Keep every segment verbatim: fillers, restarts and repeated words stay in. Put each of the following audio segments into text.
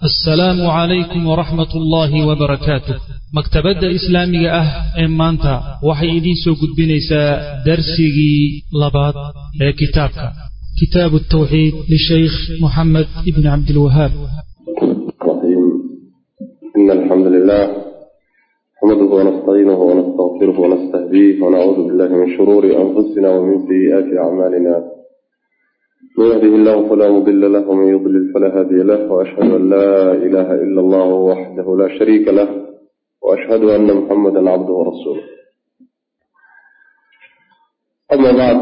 السلام عليكم ورحمة الله وبركاته. مكتبة إسلامية أه إمانتا وحي إدين سو قد بنيسا درسي لبات كتابك كتاب التوحيد للشيخ محمد ابن عبد الوهاب. رحيم. إن الحمد لله نحمده ونستعينه ونستغفره ونستهديه ونعوذ بالله من شرور أنفسنا ومن سيئات أعمالنا. من يهده الله فلا مضل له ومن يضلل فلا هادي له، وأشهد أن لا إله إلا الله وحده لا شريك له، وأشهد أن محمدا عبده ورسوله. أما بعد،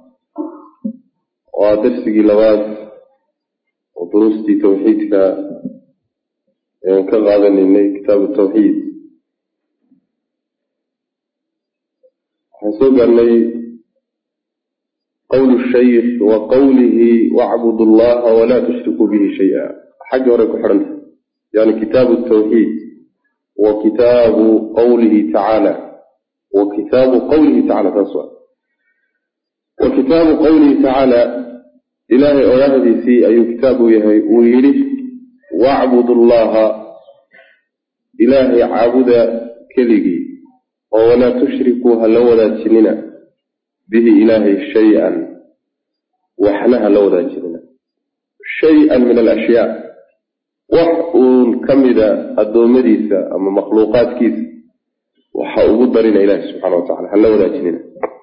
ودرسي لغات ودروستي توحيدك كغادني إني كتاب التوحيد حسوق أني قول الشيخ وقوله واعبدوا الله ولا تشركوا به شيئا حاجة وريكو حرنت، يعني كتاب التوحيد وكتاب قوله تعالى وكتاب قوله تعالى تسوى وكتاب قوله تعالى إلهي أولادي في أي كتاب ويري واعبدوا الله إلهي عابد كلي ولا تشركوا هلو ولا تشننا به إلهي شيئا وحنها لو ذاكرنا شيئا من الأشياء وحقون كمدا الدومديسة أما مخلوقات كيس وحقود دارين إله سبحانه وتعالى هل لو ذاكرنا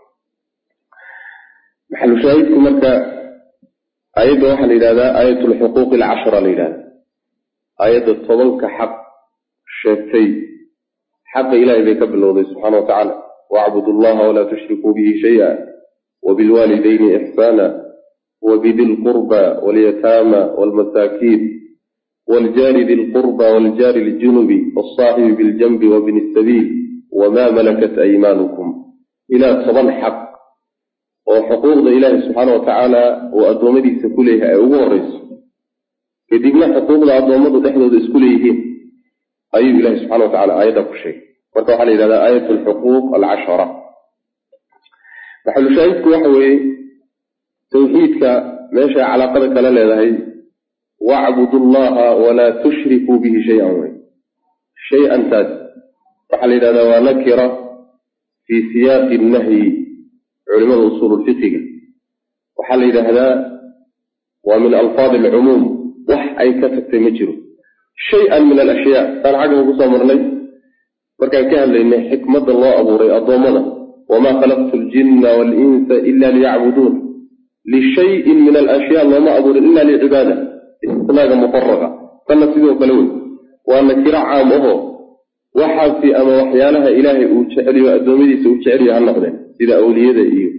محل شاهدكم مركا آية واحد إلى ذا آية الحقوق العشرة إلى آية الطبق حق شاكي حق إلهي بيكب الله سبحانه وتعالى واعبدوا الله ولا تشركوا به شيئا وبالوالدين إحسانا وبذي القربى واليتامى والمساكين والجار ذي القربى والجار الجنب والصاحب بالجنب وابن السبيل وما ملكت أيمانكم إلى صبا حق وحقوق إله سبحانه وتعالى وأدومدي سكوليها أورس كدبنا حقوق الأدومد تحدث سكوليهم أي إله سبحانه وتعالى آية شيء وتوحى إلى آية الحقوق العشرة. محل شاهدك وحوي توحيدك ماشي على قدك لله واعبدوا الله ولا تشركوا به شيئا شيئا تاد وحل إلى ونكرة في سياق النهي علماء أصول الفقه وحل إلى هذا ومن ألفاظ العموم وح أي كتبت مجره شيئا من الأشياء كان عقب قصامر لي وكان كان لأن حكمة الله أبوري أضامنا وما خلقت الجن والإنس إلا ليعبدون لشيء من الأشياء وما أبوري إلا لعبادة استناغ مفرغة فالنسيده بلوي وأن كراع عامه وحاب في أما وحيانها إلهي أوتشعري وأدوميدي سأوتشعري عن نقدين إذا أولياء إيو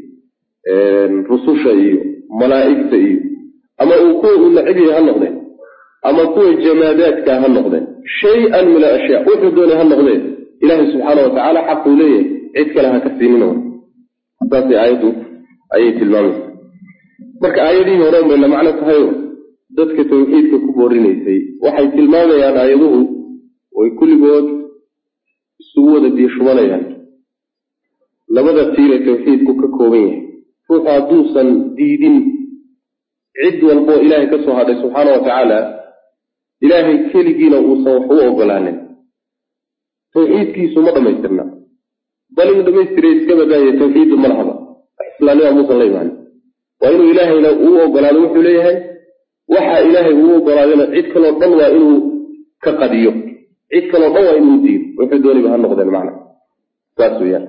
رسوش إيو ملائكة إيو أما أكون من عبيه عن نقدين أما أكون الجمادات كهن نقدين شيئا من الأشياء وحدون هن نقدين إلهي سبحانه وتعالى حق ليه عدك لها كثيرين تاسي آياته آية المامس مرك آياتي هوران بإلا معنى تهيو ذاتك توحيدك كبورينيسي وحي تلمامي عن آياته ويكل قوات السوودة دي شماليا لماذا تيري توحيدك ككوميه فوحا دوسا ديدين عد والبو إلهي كسو هذا سبحانه وتعالى إلهي كيليجينا وصوحوه وقلانه توحيد كيسو ما دميسترنا بل إن دميستري إسكما باية توحيد المرحبة إسلامي وموسى الله يمعني وإنه إلهي لو هو قلانه وحوليه وحا إلهي هو قلانه عدك لو ضلوا إنه كقديو عدك لو ضلوا إنه الدين ويحدوني بها النقضة المعنى فاسو يعني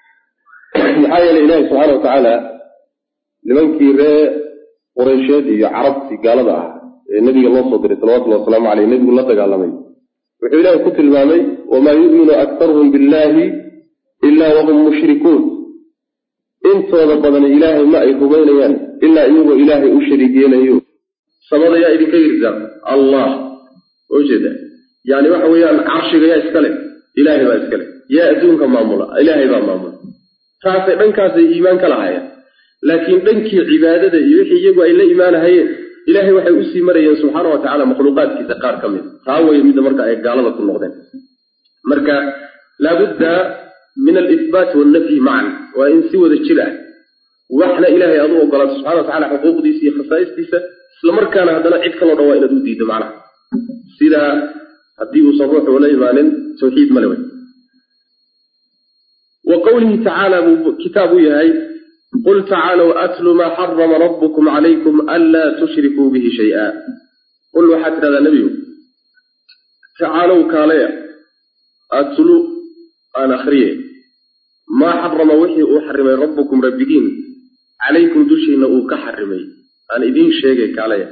نحايا لإلهي سبحانه وتعالى لمن كيراء قريشاتي عربتي قال ضع النبي الله صلى الله عليه وسلم عليه النبي الله تقال لمن وحي الله كتل مامي وما يؤمن أكثرهم بالله إلا وهم مشركون انتو ضبضنا إلهي ما يكبين يعني إلا أيوه إلهي أشركين أيوه صمد يا إلي كيرزا الله وجده يعني وحويا عرشك يا إسكالي إلهي ما إسكالي يا أدونك مامولا إلهي ما مامولا فاسي بنكاسي إيمانك لعايا لكن بنكي عبادة يوحي يقوى إلا إيمان هاي إلهي وحي أسي مريا سبحانه وتعالى مخلوقات كتقار كمين فهو يميد مركا قال لك النقدين مركا لابد من الإثبات والنفي معا وإن سوى ذا الشلع وإحنا إلهي أضوه قال سبحانه وتعالى حقوق ديسي خصائص ديسة لمركا هذا عدك الله روائنا دو ديد معنا sida haddii uusan ruuxu ula imaanin tawxiid male wey. wa qawlihi tacaala buu kitaabu yahay qul tacaalow atlu maa xarama rabbukum calaykum anlaa tushrikuu bihi shay-a. qul waxaad tidhahdaa nebigu tacaalow kaalaya atlu aan akhriye maa xarama wixii uu xarimay rabbukum rabbigiin calaykum dushiina uu ka xarimay aan idiin sheegay kaalaya.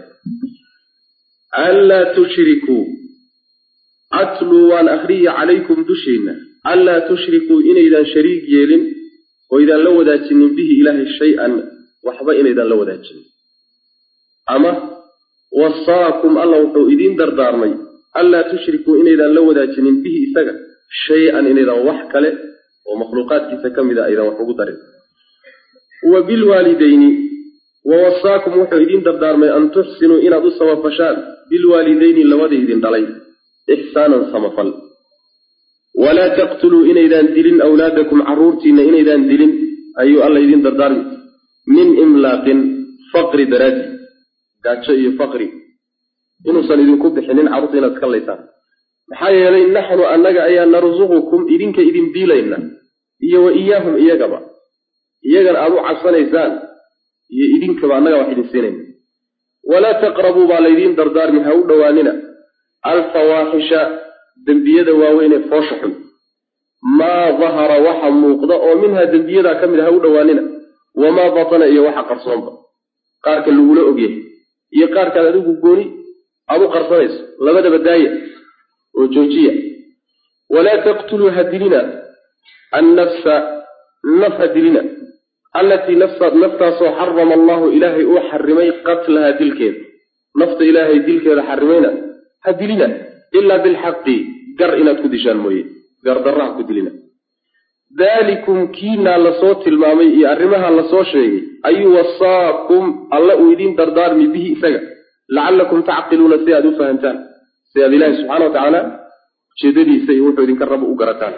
anlaa tushrikuu atluu waan akhriya calaykum dushiina anlaa tushrikuu inaydaan shariig yeelin oo idaan la wadaajinin bihi ilaahay shay-an waxba inaydaan la wadaajinin. ama wasaakum alla wuxuu idiin dardaarmay anlaa tushrikuu inaydaan la wadaajinin bihi isaga shay-an inaydaan wax kale oo makhluuqaadkiisa ka mida aydaan wax ugu darin. wa bilwaalidayni wawasaakum wuxuu idiin dardaarmay an tuxsinuu inaad u samafashaan bilwaalidayni labadii idin dhalay ixsaanan samafal. walaa taqtuluu inaydaan dilin awlaadakum carruurtiinna inaydaan dilin ayuu alla idiin dardaarmi min imlaaqin faqri daraadi gaajo iyo faqri inuusan idinku bixinin carruurta inaad iska laysaan. maxaa yeelay naxnu annaga ayaa narsuqukum idinka idin biilayna iyo wa iyaahum iyagaba iyagana aada u cabsanaysaan iyo idinkaba annaga wax idin siinayna. walaa taqrabuu baa laydiin dardaarmi ha u dhowaanina alfawaaxisha dembiyada waaweyn ee foosha xun maa dahara waxa muuqda oo minhaa dembiyadaa ka mid a ha u dhowaanina wamaa batana iyo waxa qarsoonba qaarka lagula ogyahay iyo qaarkaad adigu gooni aad u qarsanayso labadaba daaya oo joojiya. walaa taqtuluu ha dilina annafsa naf ha dilina allatii naftaasoo xarama allahu ilaahay uu xarimay qatlaha dilkeeda nafta ilaahay dilkeeda xarimayna ha dilina ilaa bilxaqi gar inaad ku dishaan mooye gardarra ha ku dilina. daalikum kiinaa lasoo tilmaamay iyo arrimaha lasoo sheegay ayuu wasaakum alla uu idiin dardaarmi bihi isaga lacallakum tacqiluuna si aad u fahantaan si aad ilaahi subxaana wa tacaala ujeedadiisa iyo wuxuu idinka rabo u garataan.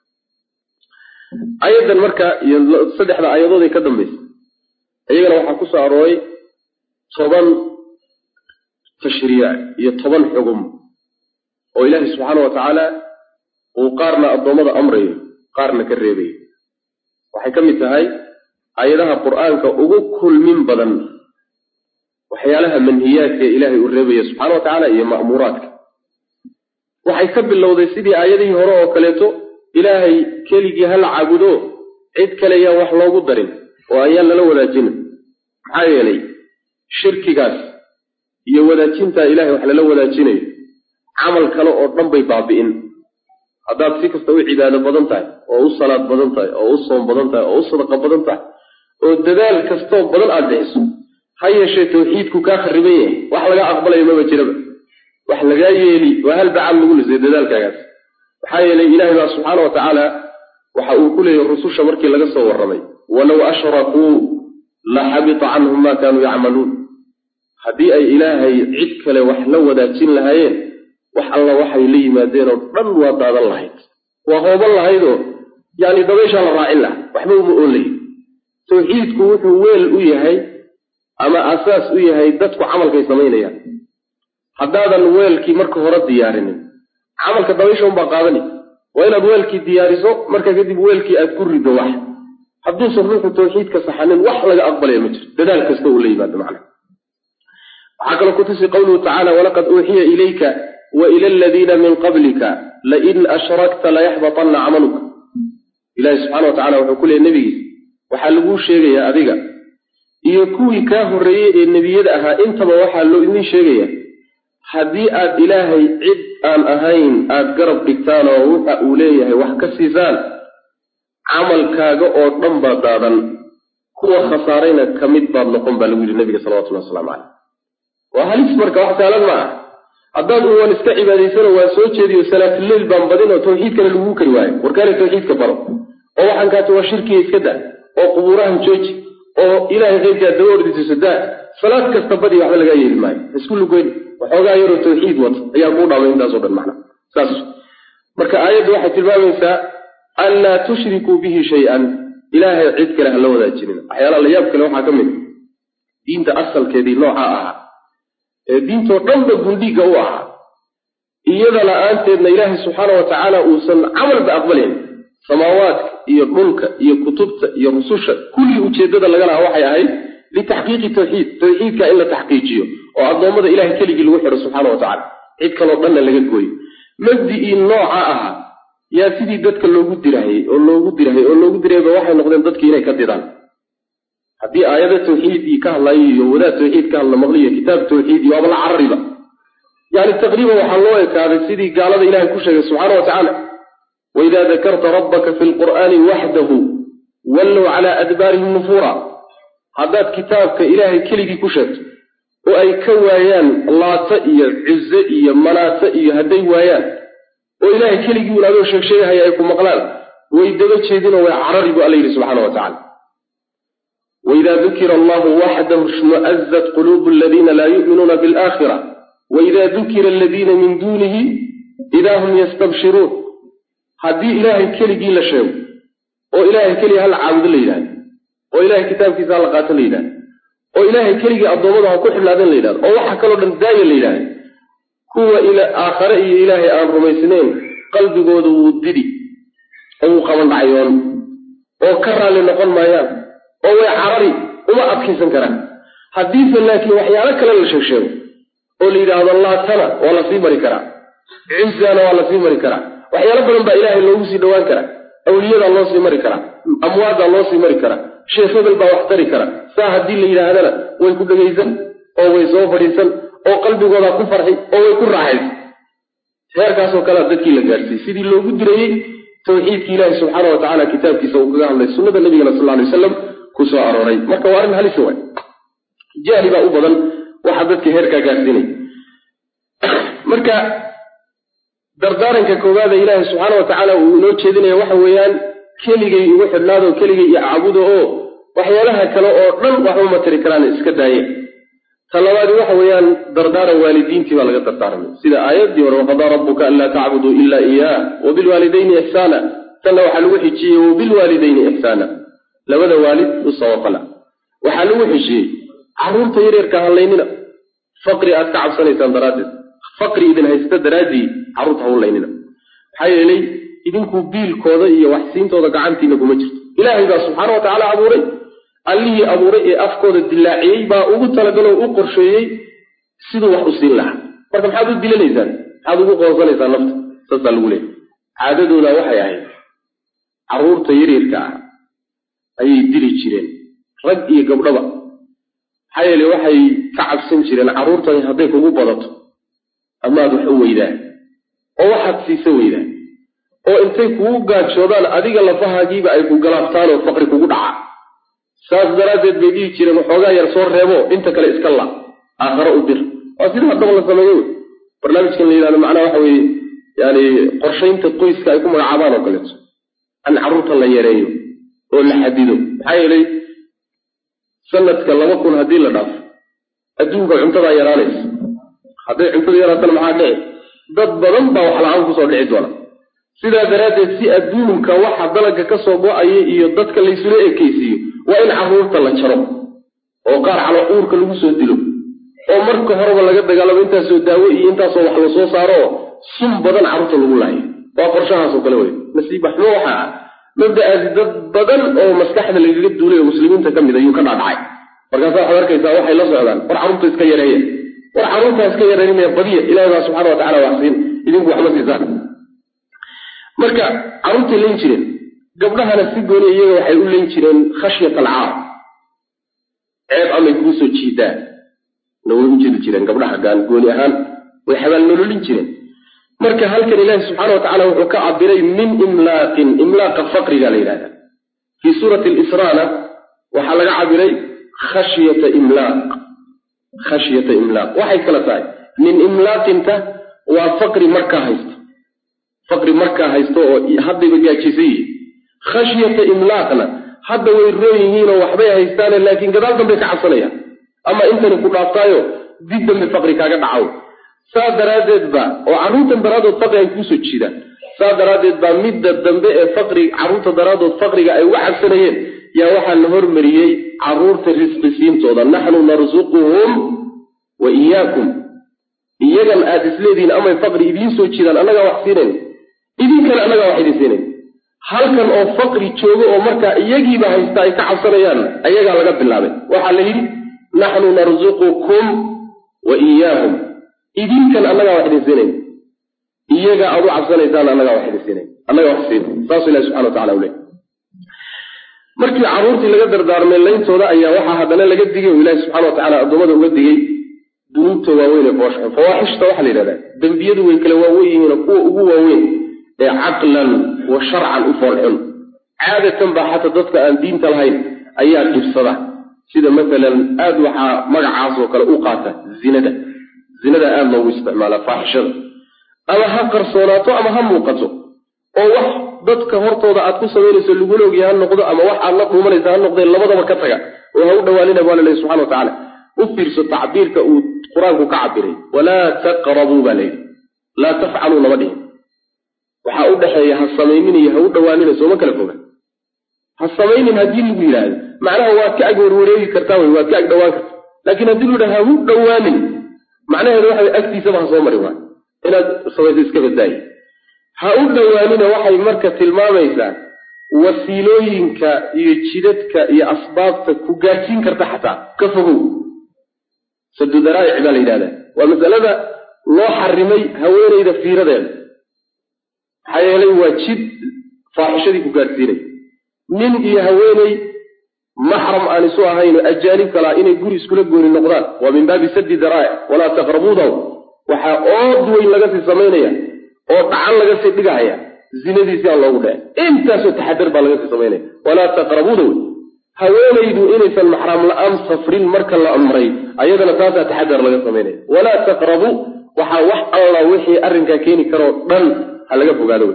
ayadan marka iyo saddexda aayadood ee ka dambaysa iyagana waxaa ku soo arooray toban tashriic iyo toban xugum oo ilaahi subxaana wa tacaala uu qaarna addoommada amrayo qaarna ka reebayo. waxay ka mid tahay aayadaha qur-aanka ugu kulmin badan waxyaalaha manhiyaadka ee ilaahay uu reebaya subxaana wa tacaala iyo ma'muuraadka. waxay ka bilowday sidii aayadihii hore oo kaleeto ilaahay keligii ha la caabudo cid kale yaan wax loogu darin oo ayaan lala wadaajinin. maxaa yeelay shirkigaas iyo wadaajintaa ilahay wax lala wadaajinayo camal kale oo dhan bay baabi'in. haddaad si kasta u cibaado badan tahay oo u salaad badan tahay oo u soom badan tahay oo u sadaqa badan tahay oo dadaal kastoo badan aad bixiso ha yeeshee tawxiidku kaa khariban yahay wax laga aqbalayo maba jiraba wax lagaa yeeli waa hal bacaad lagu lisay dadaalkaagaas. maxaa yeelay ilaahay baa subxaana wa tacaala waxa uu ku leeyahay rususha markii laga soo warramay walow ashrakuu la xabita canhum maa kaanuu yacmaluun. haddii ay ilaahay cid kale wax la wadaajin lahaayeen wax alla waxay la yimaadeen oo dhan waa daadan lahayd waa hooban lahaydoo yani dabayshaa la raacin laha waxba uma oolayin. tawxiidku wuxuu weel u yahay ama asaas u yahay dadku camalkay samaynayaan. haddaadan weelkii marka hore diyaarinin camalka dabaysha unbaa qaadani waa inaad weelkii diyaariso marka kadib weelkii aad ku riddo wax. hadduusan ruuxu tawxiidka saxanin wax laga aqbalaya ma jiro dadaal kasta uu la yimaado macna. waxaa kaloo kutusi qawluhu tacaala walaqad uuxiya ilayka wa ila aladiina min qablika lain ashrakta layaxbatanna camaluka. ilaahi subxana wa tacala wuxuu ku leeyay nebigiisa waxaa laguu sheegayaa adiga iyo kuwii kaa horreeyey ee nebiyada ahaa intaba waxaa loo idin sheegaya haddii aad ilaahay cid aan ahayn aad garab dhigtaan oo waxa uu leeyahay wax ka siisaan camalkaaga oo dhan baa daadan kuwa khasaarayna ka mid baad noqon baa lagu yidhi nabiga salawatullahi wasalaamu caleyh. waa halis marka wax saalan ma ah. haddaad u waan iska cibaadaysano waa soo jeediyo salaatuleyl baan badin oo tawxiidkana laguu kari waayo warkaana tawxiidka baro oo waxaan kaata waa shirkiga iska daa oo qubuurahan jooji oo ilaahay keyrkaa daba ordisiiso daa salaad kasta badi waxba lagaa yeeli maayo isku lugoyn waxoogaa yaroo tawxiid wata ayaa kuu dhaamay intaasoo dhan macna saas. marka aayaddu waxay tilmaamaysaa anlaa tushrikuu bihi shay-an ilaahay cid kale ha la wadaajinin. waxyaalaha la yaab kale waxaa ka mid diinta asalkeedii nooca ahaa ee diintoo dhanba gundhiga u ahaa iyada la'aanteedna ilaahay subxaanahu watacaala uusan camalba aqbalayn samaawaadka iyo dhulka iyo kutubta iyo rususha kulli ujeeddada laga lahaa waxay ahayd litaxqiiqi tawxiid tawxiidka in la taxqiijiyo oo addoommada ilahay keligii lagu xidho subxaana watacaala cid kaloo dhanna laga gooyo mabdi'ii nooca ahaa yaa sidii dadka loogu dirahayey oo loogu dirahayy oo loogu dirahayba waxay noqdeen dadkii inay ka didaan haddii aayada tawxiidii ka hadlayo iyo wadaad tawxiid ka hadla maqliyo kitaab tawxiidi waaba la carariba yani taqriiban waxaa loo ekaaday sidii gaalada ilahay ku sheegay subxaana watacaala waidaa dakarta rabbaka fi lqur'aani waxdahu wallow calaa adbaarihim nufuura haddaad kitaabka ilaahay keligii ku sheegto oo ay ka waayaan laata iyo cize iyo manaata iyo hadday waayaan oo ilaahay keligii unaadoo sheegsheegahaya ay ku maqlaan way daba jeedinoo way carari bu alla yidhi subxaana watacaala waidaa dukira allahu waxdahu shmu'azat quluubu aladiina laa yu'minuuna bilaakhira waidaa dukira aladiina min duunihi idaa hum yastabshiruun haddii ilaahay keligii la sheego oo ilaahay keligii hala caabudo la yidhahdo oo ilaahay kitaabkiisa hala qaato la yidhahdo oo ilaahay keligii addoommada ha ku xiblaadeen la yidhahdo oo waxa kaloo dhan daaya la yidhahdo kuwa aakhare iyo ilaahay aan rumaysnayn qalbigooda wuu didi oo wuu qabandhacyoon oo ka raalli noqon maayaan oo way carari uma adkaysan karaan haddiise laakiin waxyaalo kale la sheeg sheego oo la yidhaahdo laatana waa la sii mari karaa cizana waa la sii mari karaa waxyaalo badan baa ilaahay loogu sii dhowaan karaa awliyadaa loo sii mari karaa amwaaddaa loo sii mari karaa sheekh hebel baa wax tari kara saa haddii la yidhaahdana way ku dhegaysan oo way soo fadhiisan oo qalbigoodaa ku farxi oo way ku raaxaysan heerkaasoo kalea dadkii la gaadhsiiyey sidii loogu dirayey tawxiidkii ilaahi subxaana watacaala kitaabkiisa uu kaga hadlay sunnada nabigana sal alay wasalam ku soo arooray marka waa arrin halisa waay jahli baa u badan waxaa dadka heerkaa gaadhsiinay marka dardaaranka koowaada ilaahi subxaana watacaala uu inoo jeedinaya waxa weeyaan keligay igu xidhnaado keligay iyo caabudo oo waxyaalaha kale oo dhan waxba ma tari karaan iska daaye ta labaadi waxa weeyaan dardaaran waalidiintii baa laga dardaaramay sida aayaddii hore waqadaa rabbuka anlaa tacbuduu ilaa iyaah wabilwaalidayni ixsaana tanna waxaa lagu xijiyey wabilwaalidayni ixsaana labada waalid u sabafala waxaa lagu xijiyey carruurta yaryarka hallaynina faqri aad ka cabsanaysaan daraaddeed faqri idin haysta daraaddii carruurta ha u laynina maxaa yeelay idinku biilkooda iyo waxsiintooda gacantiina kuma jirto ilaahay baa subxaana wa tacaala abuuray allihii abuuray ee afkooda dilaaciyey baa ugu talagaloo u qorsheeyey siduu wax u siin lahaa marka maxaad u dilanaysaan maxaad ugu qoonsanaysaan nafta saasaa lagu leeyahy caadadooda waxay ahayd carruurta yaryarka ah ayay dili jireen rag iyo gabdhaba maxaa yeele waxay ka cabsan jireen carruurtani hadday kugu badato amaad wax u weydaan oo waxaad siisa weydaan oo intay kugu gaajoodaan adiga lafahaagiiba ay ku galaaftaan oo faqri kugu dhaca saas daraaddeed bay dhihi jireen waxoogaa yar soo reebo inta kale iska la aakhare u dir waa sida haddaba la sameeyo wey barnaamijkan la yidhahdo macnaha waxa weeye yani qorshaynta qoyska ay ku magacaabaan oo kaleeto an carruurta la yareeyo oo la xadido maxaa yeelay sanadka laba kun haddii la dhaafo adduunka cuntadaa yaraanaysa hadday cuntada yaraatana maxaa dhici dad badan baa wax la-aan kusoo dhici doona sidaa daraaddeed si adduunka waxa dalaga ka soo go-aya iyo dadka laysula ekaysiiyo waa in carruurta la jaro oo qaar calo uurka lagu soo dilo oo marka horeba laga dagaalamo intaasoo daawo iyo intaasoo wax la soo saaro oo sun badan carruurta lagu laayo waa qorshahaasoo kale wey nasiibaxmo waxa ah mabda'aasi dad badan oo maskaxda lagaga duulay oo muslimiinta ka mid ayuu ka dhaadhacay markaasaa waxaad arkaysaa waxay la socdaan war carruurta iska yareeya war carruurta iska yareynaya badiya ilaahay baa subxana wa tacala waxsiin idinku waxma siisaan marka carruurtay layn jireen gabdhahana si gooni iyaga waxay u layn jireen khashyat alcaar ceeb amay kuu soo jiidaan na way u jiri jireen gabdhaha gaan gooni ahaan way xabaal nololin jireen marka halkan ilaahi subxaana wa tacala wuxuu ka cabiray min imlaaqin imlaaqa faqriga la yidhahda fii suurati alisraana waxaa laga cabiray khashyata imlaaq khashyata imlaaq waxay kala tahay min imlaaqinta waa faqri markaa haysto faqri markaa haysto oo haddayba gaajisay yihiin khashyata imlaaqna hadda way roon yihiinoo waxbay haystaane laakiin gadaal dambay ka cabsanayaan ama intani ku dhaaftaayo dib dambe faqri kaaga dhacaw saa daraaddeed baa oo carruurtan daraaddood faqri ay kuusoo jiidaan saa daraaddeed baa midda dambe ee faqri carruurta daraaddood faqriga ay uga cabsanayeen yaa waxaa la hormariyey carruurta risqisiintooda naxnu narsuquhum wa iyaakum iyagan aad isleediin ama faqri idiin soo jiidaan annaga wax siineen idin kale annaga wax idin siineen halkan oo faqri joogo oo marka iyagiiba haysta ay ka cabsanayaan ayaga laga bilaabay waxa la yiri nahnu narzuqukum wa iyyahum idin kale annaga wax idin siineen iyaga aad u cabsanaysaan annaga wax idin siineen annaga wax siineen saas ilaahay subhanahu wa ta'ala u leeyahay markii caruurtii laga dardaarmay leyntooda ayaa waxa hadana laga digay ilaahay subhanahu wa ta'ala adoomada uga digay dunuubta waaweyn ee fooshka fawaaxishta waxa la yiraahdaa dambiyadu way kala waaweyn kuwa ugu waaweyn ee aqlan wa shar'an u foolxun caadatan ba xataa dadka aan diinta lahayn ayaa dhibsada sida mesela aad waxa magacaas oo kale u qaata zinada zinada aad loo isticmaala faaxishada ama ha qarsoonaato ama ha muuqato oo wax dadka hortooda aad ku sameynayso lagu loogiyaa noqdo ama wax aad la dhuumanayso ha noqdo labadaba ka taga oo ha u dhawaanina baa Ilaahay subhanahu wa ta'ala u fiirso tacbiirka uu quraanku ka cabiray wala taqrabu balay la taf'alu labadi waxa u dhaxeeya ha sameeynin iyo ha u dhawaanina soo ma kala foga ha sameeynin hadii lagu yiraahdo macnaha waa ka ag warwareegi kartaa way waa ka ag dhawaan kartaa laakiin hadii lagu dhahaa u dhawaanin macnaheedu waxa agtiisa ba soo mari waa inaad sameeyso iska baday ha u dhawaanina waxay marka tilmaamaysaa wasiilooyinka iyo jidadka iyo asbaabta ku gaajin karta xataa ka fogow sadu daraa'ic baa la yiraahdaa waa masalada loo xarimay haweeneyda fiiradeeda xayeelay waa jid faaxishadii ku gaarsiinay nin iyo haweeney mahram aan isu ahayn ajaanib kala inay guri iskula gooni noqdaan waa min baabi sadi daraa'ic wala taqrabuudaw waxa ood weyn laga sii sameynaya oo dhacan laga sii dhigaya zinadiisa loogu dhaay intaasoo taxadar baa laga sii sameynaya wala taqrabuudaw haweenaydu inaysan mahram la'aan safrin marka la amray ayadana taasa taxadar laga sameynaya wala taqrabu waxa wax alla wixii arrinka keeni karo dhan halaga fogaado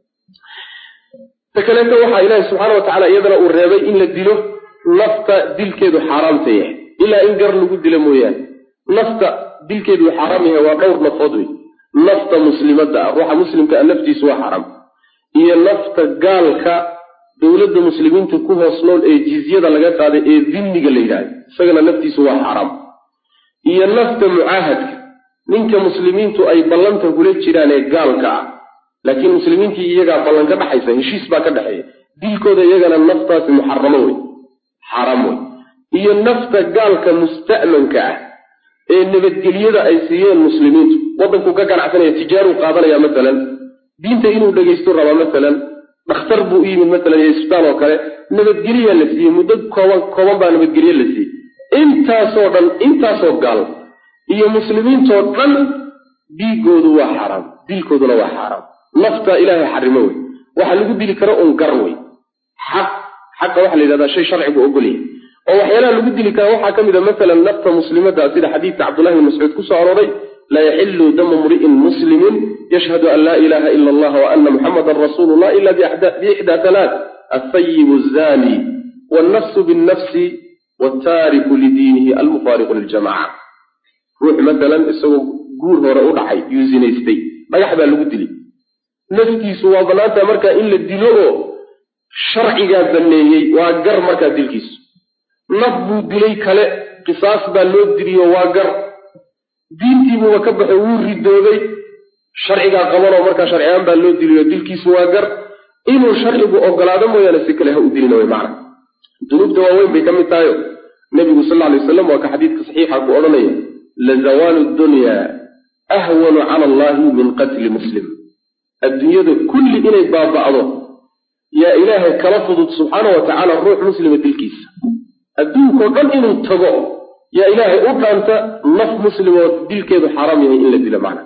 takaleeto waxa Ilaahay subhanahu wa ta'ala iyadana uu reebay in la dilo nafta dilkeedu xaraam tahay ila in gar lagu dilo mooyaan nafta dilkeedu xaraam yahay waa dhowr nafood wey nafta muslimada ruuxa muslimka naftiisu waa xaraam iyo nafta gaalka dawladda muslimiinta ku hoos nool ee jizyada laga qaaday ee dinniga la yiraahdo isagana naftiisu waa xaraam iyo nafta muahadka ninka muslimiintu ay ballanta kula jiraan ee gaalka ah laakiin muslimiintii iyaga ballan ka dhaxaysa heshiis baa ka dhaxeeya dilkooda iyagana naftaasi muharramo way xaraam way iyo nafta gaalka musta'manka ah ee nabadgeliyada ay siiyeen muslimiintu wadanku ka ganacsanaya tijaaru qaadanaya midalan diinta inuu dhageysto raba midalan dhakhtar buu yimid midalan isbitaal oo kale nabadgeliya la siiyay muddo kooban kooban baa nabadgeliya la siiyay intaasoo dhan intaasoo gaal iyo muslimiinto dhan diigoodu waa xaraam dilkooduna waa xaraam nafta ilaahay xarimo way waxa lagu dili karo un gar way xaq xaq waxa la yiraahdaa shay sharcigu ogol yahay oo waxyaalaha lagu dili karo waxa kamid ah mesela nafta muslimada sida xadiiska Abdullah ibn Mas'ud ku soo arooray la yahillu damu mri'in muslimin yashhadu an la ilaha illa Allah wa anna Muhammadar Rasulullah illa bi ihda thalath as-sayyib az-zani wan-nafs bin-nafs wat-tariku li-dinihi al-mufariq lil-jama'ah ruux mesela isagoo guur hore u dhacay yuusinaystay magax baa lagu dilay naftiisu waa banaanta marka in la dilo oo sharciga baneeyay waa gar marka dilkiisu naf buu dilay kale qisaas baa loo diliyo waa gar diintii buu ka baxay wuu ridooday sharciga qabano marka sharciyaan baa loo diliyo dilkiisu waa gar inuu sharcigu ogolaado mooyaan si kale ha u dilino way macna dunuubta waaweyn bay kamid tahay nabigu sallallahu alayhi wasallam waa ka xadiidka saxiixa ku oranaya la zawalu dunya ahwanu ala Allah min qatl muslim adduunyada kulli inay baaba'do ya ilaahay kala fudud subhanahu wa ta'ala ruux muslim dilkiisa adduunko dhan inuu tago ya ilaahay u dhaanta naf muslim oo dilkeedu xaraam yahay in la dilo macna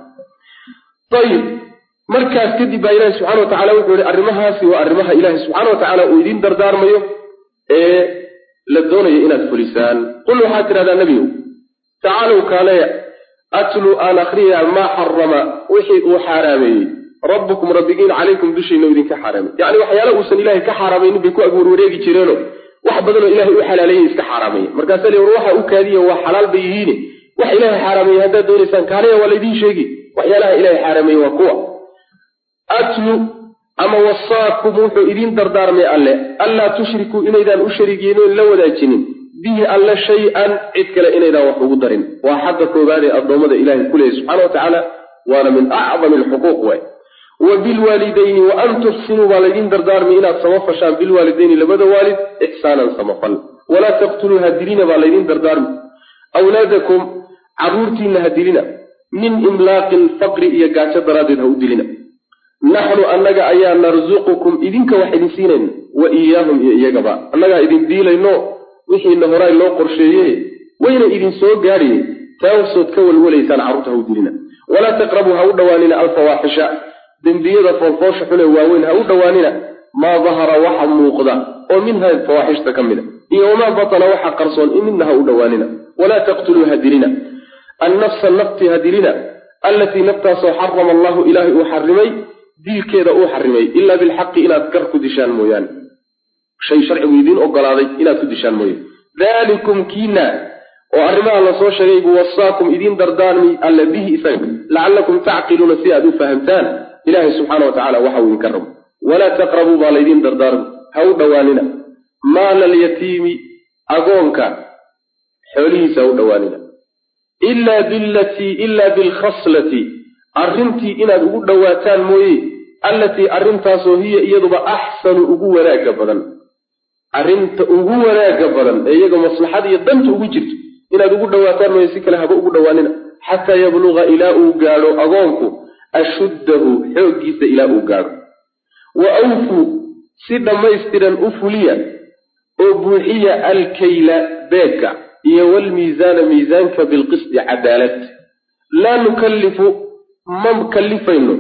tayib markaas kadib baa ilaahay subhanahu wa ta'ala wuxuu yiri arrimahaasi waa arrimaha ilaahay subhanahu wa ta'ala uu idin dardaarmayo ee la doonayo inaad fulisaan qul waxa tirada nabiyo ta'alu kale atlu an akhriya ma harrama wixii uu xaraamay rabbukum rabbigiin alaykum dushayna idinka xaraamay yaani waxyaalo uu san ilaahay ka xaraamaynin bay ku agoor wareegi jireeno wax badan oo ilaahay u xalaaleeyay iska xaraamay markaas ay waxa uu kaadiyo waa xalaal bayihiin wax ilaahay xaraamay hada doonaysan kaaliya wala idin sheegi waxyaalaha ilaahay xaraamay waa kuwa atlu ama wasaakum wuxuu idin dardaarmay alle alla tushriku inaydan u shariigeen la wadaajinin bihi alla shay-an cid kale inaydan wax ugu darin waa xagga koobaad ee addoommada ilaahay ku leeyahy subxana wa tacaala waana min acdami alxuquuq waay wa bilwaalidayni wa an tuxsinuu baa laydin dardaarmi inaad samafashaan bilwaalidayni labada waalid ixsaanan samafal walaa taqtuluu hadilina baa laydin dardaarmi awlaadakum carruurtiinna hadilina min imlaaqi alfaqri iyo gaajo daraaddeed ha u dilina naxnu annaga ayaa narsuqukum idinka wax idin siinayna wa iyaahum iyo iyagaba annagaa idin diilayno wixiina horay loo qorsheeye wayna idin soo gaadhiye taasood ka walwalaysaan carruurta ha u dilina walaa taqrabuu ha u dhowaanina alfawaaxisha dembiyada foolfoosha xune waaweyn ha u dhowaanina maa dahara waxa muuqda oo minha fawaaxishta ka mida iyo wamaa batana waxa qarsoon in midna ha u dhowaanina walaa taqtuluu ha dilina annafsa nafti ha dilina allatii naftaasoo xarama allahu ilaahay uu xarimay dilkeeda uu xarimay ilaa bilxaqi inaad gar ku dishaan mooyaane shay sharcigu idiin ogolaaday inaad ku dishaan mooye daalikum kiina oo arrimaha lasoo sheegay buu wasaakum idiin dardaarmi alla bihi isaga lacallakum tacqiluuna si aad u fahamtaan ilaahay subxaana wa tacala waxa uu idinka rabo walaa taqrabuu baa laydiin dardaarmi ha u dhowaanina maala alyatiimi agoonka xoolihiisa ha u dhowaanina ilaa bilatii ilaa bilkhaslati arrintii inaad ugu dhowaataan mooye allatii arrintaasoo hiya iyaduba axsanu ugu wanaagga badan arrinta ugu wanaagga badan ee iyaga maslaxada iyo danta ugu jirto inaad ugu dhowaataan mooye si kale haba ugu dhowaanina xataa yabluqa ilaa uu gaadho agoonku ashuddahu xooggiisa ilaa uu gaadho wa awfuu si dhammaystiran u fuliya oo buuxiya alkayla beegka iyo walmiisaana miisaanka bilqisdi cadaalad laa nukallifu ma kallifayno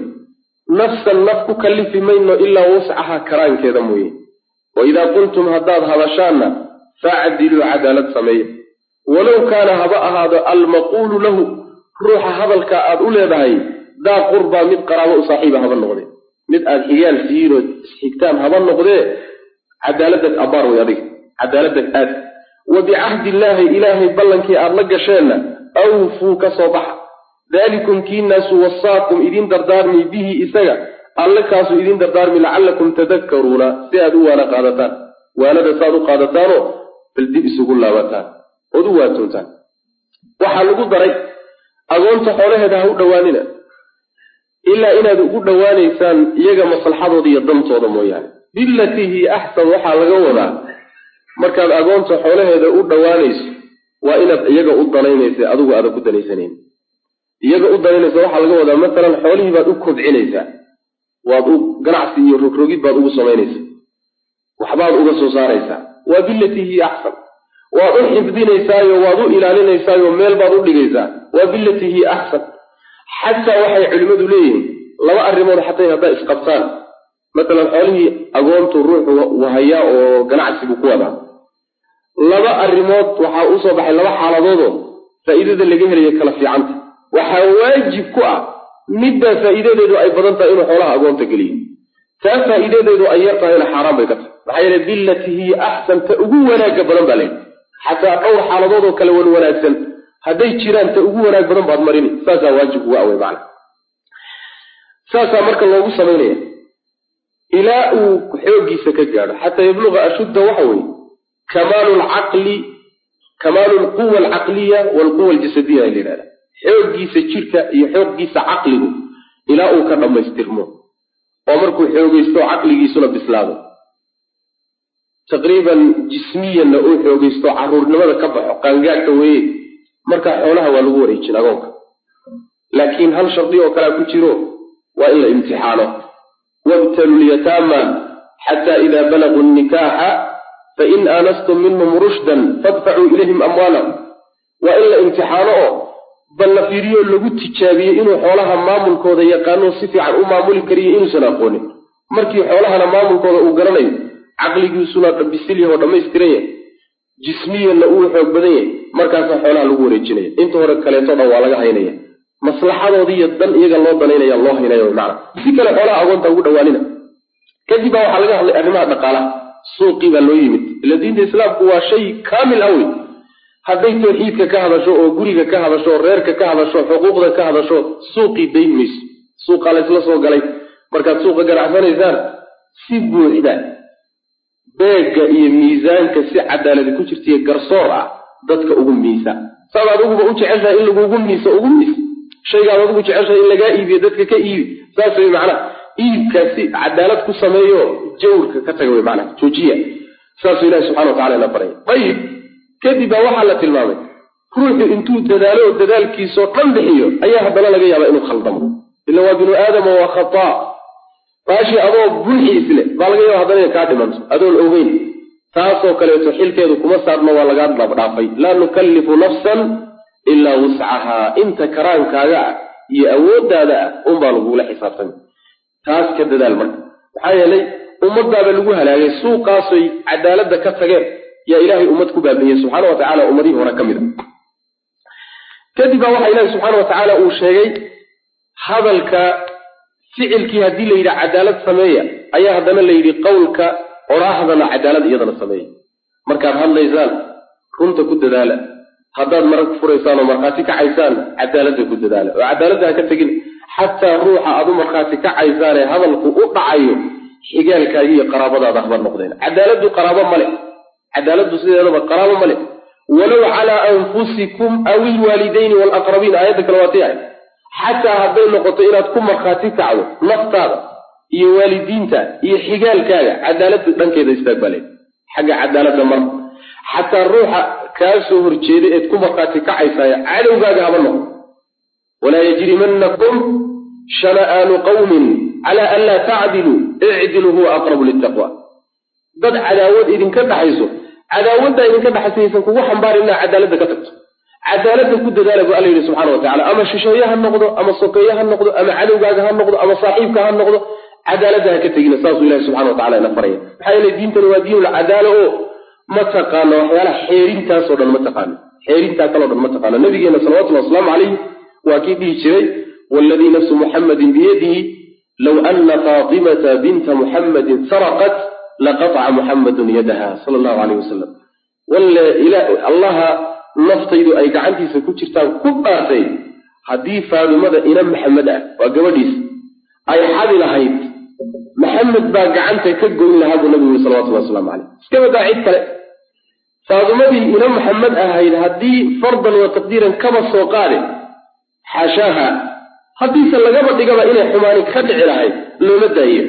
nafsan naf ku kallifi mayno ilaa wuscaha karaankeeda mooye wa idaa qultum haddaad hadashaanna facdiluu cadaalad sameeya walow kaana haba ahaado almaquulu lahu ruuxa hadalka aad u leedahay daa qurbaa mid qaraabo u saaxiiba haba noqdee mid aad xigaal siinood isxigtaan haba noqdee cadaaladad abaar way adiga cadaaladad aad wa bicahdi illaahi ilaahay ballankii aad la gasheenna awfuu ka soo baxa daalikum kiinaasu wasaakum idiin dardaarmi bihi isaga alle kaasuu idiin dardaarmi lacallakum tadakkaruuna si aad u waana qaadataan waanada saaad u qaadataanoo bal dib isugu laabataan ood u waatoontaan waxaa lagu daray agoonta xoolaheeda ha u dhowaanina ilaa inaad ugu dhowaanaysaan iyaga maslaxadooda iyo dantooda mooyaane bilatii hiya axsan waxaa laga wadaa markaad agoonta xoolaheeda u dhowaanayso waa inaad iyaga u danaynaysa adigu aadan ku danaysanayn iyaga u danaynaysa waxaa laga wadaa masalan xoolihii baad u kobcinaysaa waad u ganacsi iyo rogrogid baad ugu samaynaysaa waxbaad uga soo saaraysaa waa bilatii hiya axsan waad u xifdinaysaayo waad u ilaalinaysaayo meel baad u dhigaysaa waa bilatii hiya axsan xataa waxay culimmadu leeyihiin laba arrimood xatay hadday isqabtaan masalan xoolihii agoontu ruuxu wahayaa oo ganacsi buu ku wadaa laba arrimood waxaa u soo baxay laba xaaladoodoo faa'iidada laga helayo kala fiicanta waxaa waajib ku ah middaa faa'iidadeedu ay badan tahay inuu xoolaha agoonta geliyo taa faa'iidadeedu ay yar tahayna xaaraan bay ka tahay maxaa yeele bilatii hiya axsan ta ugu wanaagga badan baa layidhi xataa dhowr xaaladoodoo kale wan wanaagsan hadday jiraan ta ugu wanaag badan baad marini saasaa waajib uga awey macna saasaa marka loogu samaynaya ilaa uu xooggiisa ka gaadho xataa yabluqa ashudda waxa weeye kamaalu lcaqli kamaalu lquwa alcaqliya waalquwa aljasadiya la yidhahda xooggiisa jirka iyo xooggiisa caqligu ilaa uu ka dhammaystirmo oo markuu xoogaysto caqligiisuna bislaado taqriiban jismiyanna uu xoogaysto carruurnimada ka baxo qaangaadhka weeye markaa xoolaha waa lagu wareejin agoonka laakiin hal shardi oo kalea ku jiro waa in la imtixaano wabtalu lyataama xataa idaa balaguu nnikaaxa fain aanastum minhum rushdan fadfacuu ilayhim amwaalahum waa in la imtixaano oo bal la fiiriyo lagu tijaabiyey inuu xoolaha maamulkooda yaqaano si fiican u maamuli kariyo inuusan aqoonin markii xoolahana maamulkooda uu garanayo caqligiisuna bisil yahoo dhammaystiran yahay jismiyanna uu xoog badan yahay markaasaa xoolaha lagu wareejinaya inta hore kaleeto dhan waa laga haynaya maslaxadoodiiyo dan iyaga loo danaynaya loo haynaya macna si kale xoolaha agoonta ugu dhawaanina kadib baa waxaa laga hadlay arrimaha dhaqaalaha suuqii baa loo yimid ila diinta islaamku waa shay kaamil awey hadday tawxiidka ka hadasho oo guriga ka hadasho oo reerka ka hadasho xuquuqda ka hadasho suuqii dayn mayso suuqaa la isla soo galay markaad suuqa ganacsanaysaan si buuxda beega iyo miisaanka si cadaalad ku jirtay garsoor ah dadka ugu miisa sabab ugu u jecesha in lagu ugu miisa ugu miisa shayga ugu jecesha in laga iibiyo dadka ka iibi saas way macna iibkaasi cadaalad ku sameeyo jawrka ka tagay macna joojiya saas ilaahay subhanahu wa ta'ala la baray ayib kadib waxa la tilmaamay ruuxu intuu dadaalo dadaalkiisa dhan bixiyo ayaa hadana laga yaabaa inuu khaldamo illa waa binu aadam waa khata baashi adoo buuxiisle baa laga yaabaa hadana ka dhimanto adoon ogeyn taasoo kale oo xilkeedu kuma saarno waa laga dhaafay la nukallifu nafsan illa wus'aha inta karaankaaga iyo awoodaada um baa lagu la xisaabtan taas ka dadaal marka waxa yeelay ummadaaba lagu halaagay suuqaasay cadaaladda ka tageen ya ilaahay ummad ku baabiyay subhanahu wa ta'ala ummadii hore kamid kadib waxa ilaahay subhanahu wa ta'ala uu sheegay hadalka ficilkii hadii la yiraahdo cadaalad sameeya ayaa hadana la yiri qowlka oraahadana cadaalad iyadana sameeya marka hadlaysaan runta ku dadaala haddaad marag furaysaan oo marxaati ka caysaan cadaaladda ku dadaala oo cadaaladda ka tagin hatta ruuxa aad marxaati ka caysaan hadalku u dhacayo xigaalkaaga iyo qaraabadaada waxba noqdeen cadaaladdu qaraabo male cadaaladdu sideedaba qaraabo male walaw ala anfusikum aw alwalidayn wal aqrabin ayada kalawatiya hatta hadday noqoto inaad ku marxaati kacdo naftaada iyo waalidiinta iyo xigaalkaaga cadaaladdu dhankeeda istaagbalay xaga cadaaladda mar hatta ruuxa kaasoo horjeeday ee ku marxaati kacaysay cadawgaaga haba noqdo wala yajrimannakum shana'anu qawmin ala an la ta'dilu i'dilu huwa aqrabu lit-taqwa dad cadaawad idin ka dhaxayso cadaawada idin ka dhaxaysan kugu xambaarina cadaaladda ka tagto cadaaladda ku dadaala buu Allah subhanahu wa ta'ala ama shisheeyaha noqdo ama sokeeyaha noqdo ama cadawgaaga ha noqdo ama saaxiibka ha noqdo cadaaladda ka tagina saas ilaahay subhanahu wa ta'ala ina faray waxa ay diintan waa diin al-cadala oo ma taqaano waxyaalaha xeerintaas oo dhan ma taqaano xeerinta kale oo dhan ma taqaano nabigeena sallallahu alayhi wasallam alayhi waa kii dhigi jiray والذي نفس محمد بيده لو أن فاطمة بنت محمد سرقت لقطع محمد يدها صلى الله عليه وسلم ولا إلى الله نفتيد أي قعنتي سكوتشرتان كبارتي حديث فاطمة إلى محمد وقبديس أي حد لهيد محمد با قعنتي كقول لهذا النبي صلى الله عليه وسلم عليه كما قاعد كلا فاطمة إلى محمد أهيد هدي فرضا وتقديرا كما سوقاله حاشاها حديث لغا دغبا inay xumaani ka dhici lahayd looma daayo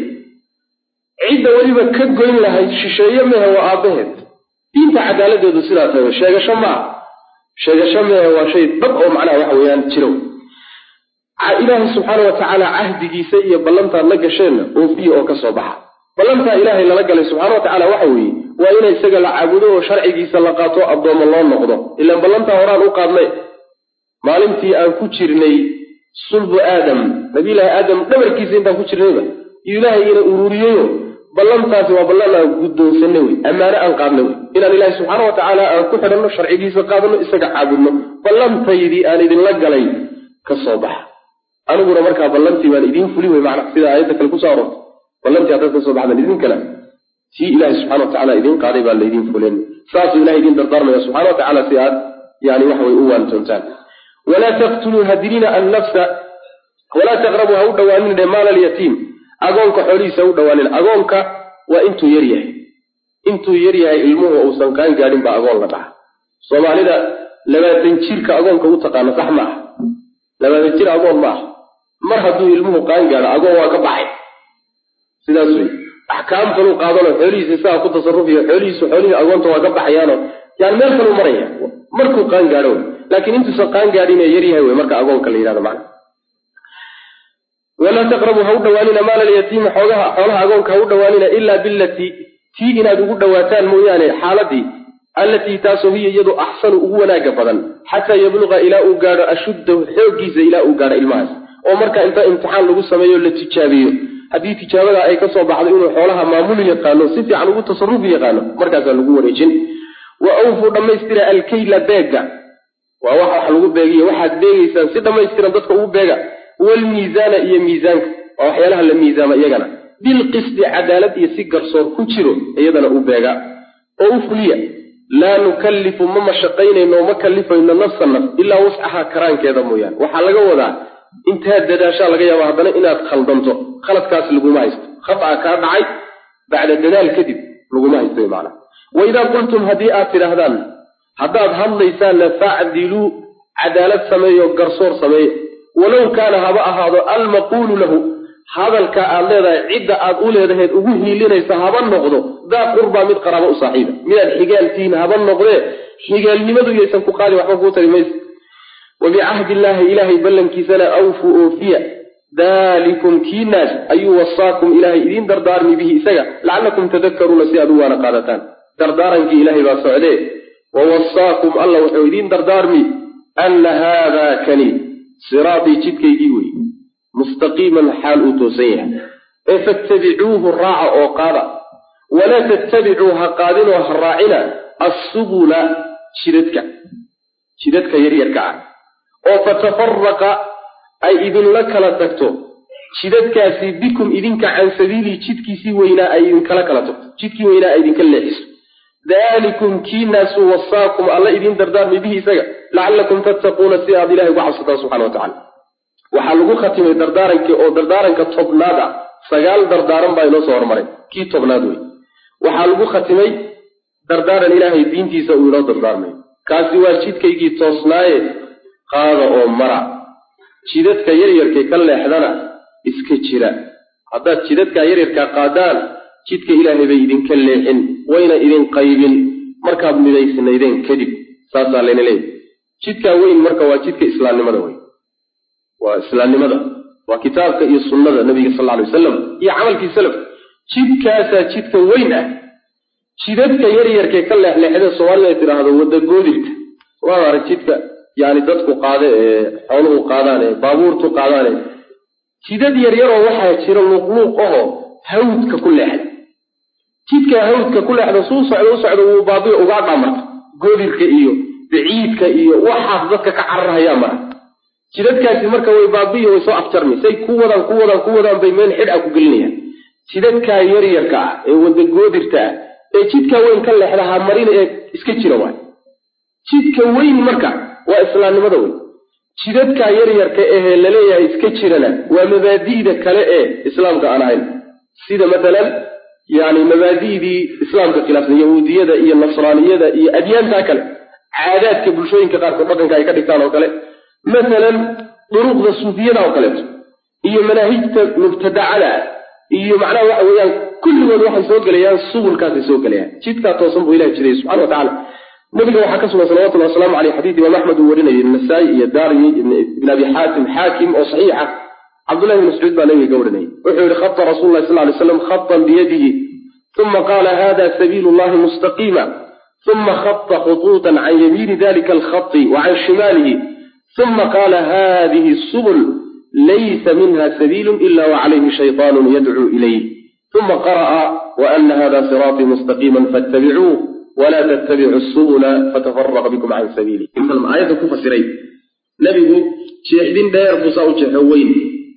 cid waliba ka goyn lahayd shisheeye ma waa aabaheed diinta cadaaladeedu sidaa tahay sheegasho ma sheegasho ma waa shay dab oo macnaha waxa weeyaan jiro ilaahay subhanahu wa ta'ala ahdigiisa iyo ballanta la gasheen oo fiyo oo ka soo baxa ballanta ilaahay la galay subhanahu wa ta'ala waxa weeye waa inay isaga la caabudo oo sharcigiisa la qaato adooma loo noqdo ila ballanta horaan u qaadnay maalintii aan ku jirnay sulbu aadam nabiga aadam dhabarkiisa inta ku jirnayba ilaahay ina ururiyo ballantaasi waa ballan guddoonsanay way amaana aan qaadnay inaan ilaahay subhanahu wa ta'ala aan ku xidhno sharcigiisa qaadano isaga caabudno ballantaydi aan idin la galay ka soo bax aniguna marka ballantii baan idin fuli way macna sida ayada kale ku soo aroortay ballantii aad ka soo baxdan idin kala si ilaahay subhanahu wa ta'ala idin qaaday baa idin fuleen saas ilaahay idin dardaarmay subhanahu wa ta'ala si aad yani wax way u waantoontaan ولا تقتلوا هدرين النفس ولا تقربوا هو دوانين مال اليتيم اغونك خوليسا و دوانين اغونك وانتو يريه انتو يريه علمه او سن كان غارين با اغون لبا سوماليدا لباتن جيركا اغونك u taqaana sax ma labada jir agoon ma mar haduu ilmuhu qaan gaaro agoon waa ka baxay sidaas way ahkaam kale qaadano xoolihiisa saa ku tasarrufiyo xoolihiisa xoolihi agoonta waa ka baxayaan yaan meel kale maraya markuu qaan gaaro لكن انتو سقان قاعدين يريها ومركا اقول كل هذا معنى ولا تقربوا هو دوانينا مال اليتيم حولها حولها اقول كهو دوانينا الا بالتي تي انا دغ دواتان مويانه حالتي التي تاسو هي يدو احسن وغناغ بدن حتى يبلغ الى او غار اشد خوغيسا الى او غار الماس او marka inta imtixaan lagu sameeyo la tijaabiyo hadii tijaabada ay ka soo baxdo inuu xoolaha maamul yaqaano si fiican ugu tasarruf yaqaano markaas lagu wareejin wa awfu dhamaystira al-kayla baga waa waxa lagu beegiyo waxa beegaysan si dhamaystiran dadka ugu beega wal miisaan iyo miisaanka oo waxyaalaha la miisaama iyagana bil qisd cadaalad iyo si garsoor ku jiro iyadana u beega oo u fuliya la nukallifu ma mashaqaynayno ma kallifayno nafsan illa wus'aha karaankeeda mooyaan waxa laga wadaa inta dadaasha laga yaabo hadana inaad khaldanto khaladkaas lagu ma haysto khata ka dhacay bacda dadaal kadib laguma haysto macna wayda qultum hadii aad tirahdaan hadaad hadlaysaan la fa'dilu cadaalad sameeyo garsoor sameeyo walaw kana haba ahaado al maqulu lahu hadalka aad leedahay cidda aad u leedahay ugu hiilinaysa haba noqdo daa qurba mid qaraabo u saaxiiba mid xigaaltiin haba noqde xigaalnimadu yeysan ku qaadi waxba ku tarimaysa wabi ahdi illahi ilahi ballankiisana awfu ofiya dalikum kinas ayu wasaakum ilahi idin dardaarmi bihi isaga la'allakum tadhakkaruna si aad waana qaadataan dardaaranki ilahi baa socde wa wasaakum allah wuxuu idin dardaarmi anna hada kani siraati jidkaygii wey mustaqiman xaal uu toosan yahay ee fattabicuuhu raaca oo qaada wala tattabicuuha ha qaadin oo ha raacina as-subula jidadka jidadka yaryarka ah oo fatafarraqa ay idinla kala tagto jidadkaasi bikum idinka can sabiili jidkiisii weynaa ay idinkala kala tagto jidkii weynaa ay idinka leexiso dalikum kiinaasu wasaakum alla idin dardaarmi bihi isaga la'allakum tattaquuna si aad ilaahay uga cabsataan subxaana wa tacaala waxaa lagu khatimay dardaarankii oo dardaaranka tobnaad ah sagaal dardaaran baa inoo soo hormaray kii tobnaad wey waxaa lagu khatimay dardaaran ilaahay diintiisa uu inoo dardaarmay kaasi waa jidkaygii toosnaaye qaada oo mara jidadka yaryarkee ka leexdana iska jira haddaad jidadka yaryarkaa qaadaan jidka ilaahay bay idinka leexin wayna idin qaybin markaad midaysnaydeen kadib saasaa layna leeyahy jidkaa weyn marka waa jidka islaamnimada wey waa islaamnimada waa kitaabka iyo sunnada nabiga sal alay wasalam iyo camalkii salaf jidkaasaa jidka weyn ah jidadka yaryarkee ka leexleexda soomaalida ay tidhaahdo wadda goodirta waad arag jidka yani dadku qaade ee xooluhu qaadaan ee baabuurtu qaadaan ee jidad yaryaroo waxaa jira luuqluuq ahoo hawdka ku leexda jidka hawdka ku leexda suu socdo u socdo wuu baabiyo ugaa dhamarta goodirka iyo baciidka iyo waxaas dadka ka cararhayaa mara jidadkaasi marka way baabiyo way soo afjarmi say ku wadaan ku wadaan ku wadaan bay meel xidh ah ku gelinayaan jidadkaa yaryarka ah ee wada goodirta ah ee jidkaa weyn ka leexda ha marina ee iska jira waay jidka weyn marka waa islaamnimada weyn jidadkaa yaryarka ahee laleeyahay iska jirana waa mabaadi'da kale ee islaamka aan ahayn sida matalan yani mabaadi'dii islaamka khilaafsan yahuudiyada iyo nasraaniyada iyo adyaantaa kale caadaadka bulshooyinka qaarkood dhaqanka ay ka dhigtaan oo kale matalan duruuqda suufiyada oo kaleeto iyo manaahijta mubtadacada iyo macnaha waxa weeyaan kulligood waxay soo gelayaan subulkaasay soo gelayaan jidkaa toosan buu ilahi jiray subxana wa tacala nabiga waxaa ka sugan salawatullahi wasalaamu caleyh xadiid imaam axmed uu warinayay nasaa-i iyo daarimi ibn abi xaatim xaakim oo saxiixa cabdullahi ibn mascuud baa nabiga ka warinayay wuxuu yihi khata rasuulu llahi sal ly slam khatan biyadihi uma qaala hada sabiilu llahi mustaqiima uma khata khutuutan can yamiini dalika alkhati wa can shimaalihi uma qaala hadihi subul laysa minha sabiilun ila wacalayhi shayطaanu yadcuu ilayh uma qara'a waana hada siraatii mustaqiima faاtabicuuh wla tattabicu subula fatafaraqa bikum can sabiili aayadda ku fasiray nebigu jeexdin dheer buusaa u jeexo weyn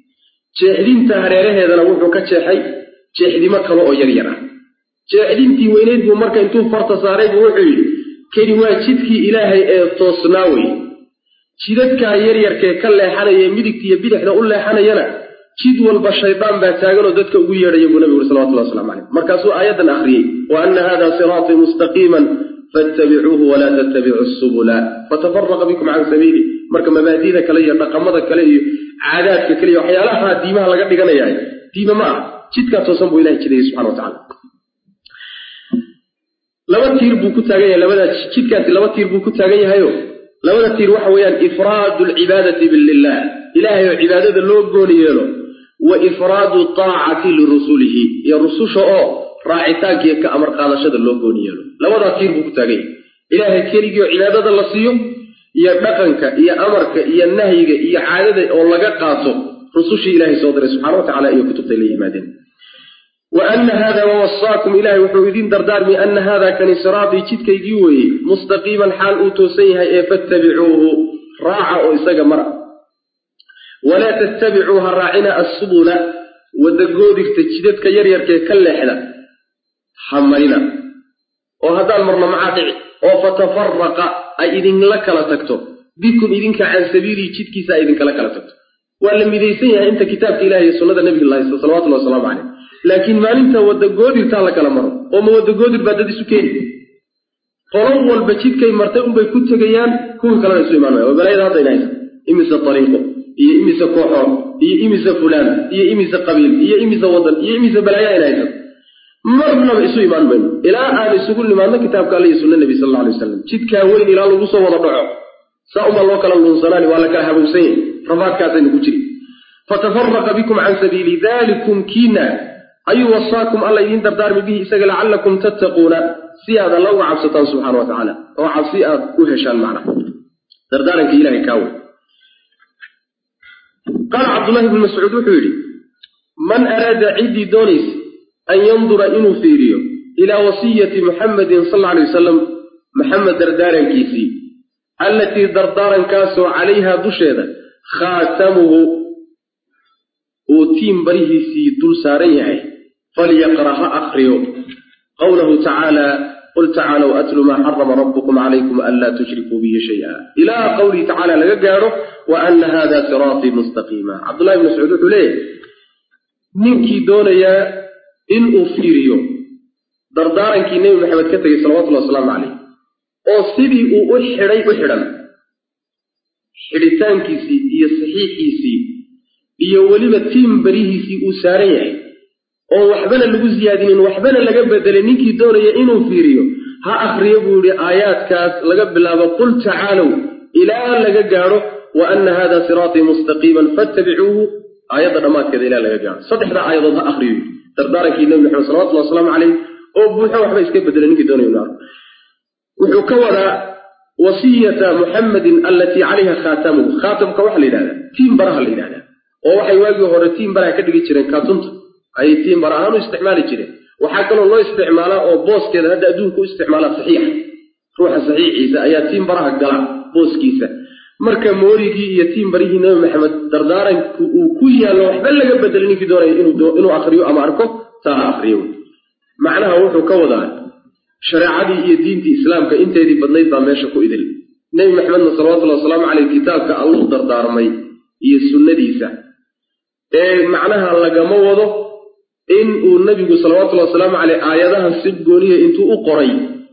jeexdinta hareeraheedana wuxuu ka jeexay jeexdimo kale oo yaryar ah jeexdintii weyneyd buu marka intuu farta saaray buu wuxuu yidhi keni waa jidkii ilaahay ee toosnaa wey jidadkaa yaryarkee ka leexanaya midigta iyo bidixda u leexanayana jid walba shaydaan baa taaganoo dadka ugu yeedhaya buu nabigu uri salawatullahi waslamu caleyh markaasuu aayaddan akhriyey wa anna hada siraatii mustaqiiman fattabicuuhu walaa tattabicu subula fatafaraqa bikum can sabiili marka mabaadida kale iyo dhaqamada kale iyo caadaadka kale iyo waxyaalaha diimaha laga dhiganayahay diima ma ah jidkaa toosan buu ilahay jidayay subxana wa tacala laba tiir buu ku taagan yahay labadaas jidkaasi laba tiir buu ku taagan yahayo labada tiir waxa weeyaan ifraadu alcibaadati bilillah ilaahay oo cibaadada loo gooni yeelo wa ifraadu taacati lirusulihi iyo rususha oo raacitaankiiyo ka amar qaadashada loo gooni yeelo labadaa tiir buu ku taagan yahay ilaahay keligii oo cibaadada la siiyo iyo dhaqanka iyo amarka iyo nahyiga iyo caadada oo laga qaato rusushii ilaahay soo diray subxana wa tacala iyo kutubtay la yimaadeen wa anna hada wawasaakum ilahay wuxuu idin dardaarmi anna hada kani siraatii jidkaygii weeye mustaqiiman xaal uu toosan yahay ee fattabicuuhu raaca oo isaga mara walaa tattabicuu ha raacina assubula wadda goodigta jidadka yaryarkee ka leexda ha marina oo haddaan marno maxaa dhici oo fatafaraqa ay idinla kala tagto bikum idinka can sabiilii jidkiisa ay idinkala kala tagto waa la midaysan yahay inta kitaabka ilahi iyo sunnada nabiga la haysto salawatullahi wasalaamu caleyh laakiin maalinta wada goodirta la kala maro oo ma wada goodir baad isu keen qolon walba jidkay martay un bay ku tagayaan kuwa kale isu imaanayaan oo balayda hadda inaysa imisa tariiqo iyo imisa kooxo iyo imisa fulaan iyo imisa qabiil iyo imisa wadan iyo imisa balaya inaysa marna isu imaan bayno ilaa aan isugu nimaadno kitaabka Alle iyo sunnada Nabi sallallahu alayhi wasallam jidka weyn ilaa lagu soo wada dhaco sauma loo kala lunsanaan waa la kala habowsan rafaadkaas ay ku jiri fatafarraqa bikum an sabili dhalikum kina ayu wasaakum alla idin dardaarmi bihi isaga la'allakum tattaquna siyada law cabsatan subhanahu wa ta'ala oo cabsi aad ku heshaan macna dardaaranka ilaahay kaawo qala Abdullah ibn Mas'ud wuxuu yiri man arada idi donis an yanzura inu fiiriyo ila wasiyati Muhammad sallallahu alayhi wasallam Muhammad dardaarankiisi allati dardaaran kaaso alayha dusheeda khatamuhu وتيم بريهسي دول ساريه فليقرأها أخريو قوله تعالى قل تعالوا أتلوا ما حرم ربكم عليكم ألا تشركوا به شيئا إلى قوله تعالى لقاره وأن هذا صراطي مستقيما عبد الله بن مسعود عليه ننكي دونيا إن أفيريو دردارا كي نبي محمد كتغي صلوات الله والسلام عليه أصيبي أحري أحرم حريتان كيسي يصحيح كيسي iyo waliba tiim barihiisi uu saaran yahay oo waxbana lagu ziyaadinin waxbana laga bedelay ninkii doonaya inuu fiiriyo ha akhriyo buuri aayaadkaas laga bilaabo qul ta'alu ila laga gaaro wa anna hada sirati mustaqiman fattabi'uhu aayada dhamaadkeeda ila laga gaaro saddexda aayadood ha akhriyo dardaarankii nabi Muhammad sallallahu alayhi wasallam alayhi oo buuxa waxba iska bedelay ninkii doonaya inuu wuxuu ka wadaa wasiyata Muhammadin allati alayha khatamuhu khatamka waxa la yiraahdaa tiim baraha la yiraahdaa oo waxay waagi hore tiim baraha ka dhigi jireen kaatunta ay tiim baraha u isticmaali jireen waxa kale oo loo isticmaalaa oo booskeeda hadda adduunku isticmaala saxiix ruuxa saxiixiisa ayaa tiim baraha gala booskiisa marka moorigi iyo tiim barihii nabi Maxamed dardaaranku uu ku yaalo waxba laga bedelin ninkii doonay inuu inuu akhriyo ama arko taa akhriyo macnaha wuxuu ka wadaa shariicadii iyo diintii islaamka inteedii badnayd baa meesha ku idil nabi Maxamed sallallahu alayhi wasallam alayhi kitaabka Allah dardaarmay iyo sunnadiisa ee macnaha lagama wado in uu nabigu sallallahu alayhi wasallam alayhi aayadaha si gooniye intuu u qoray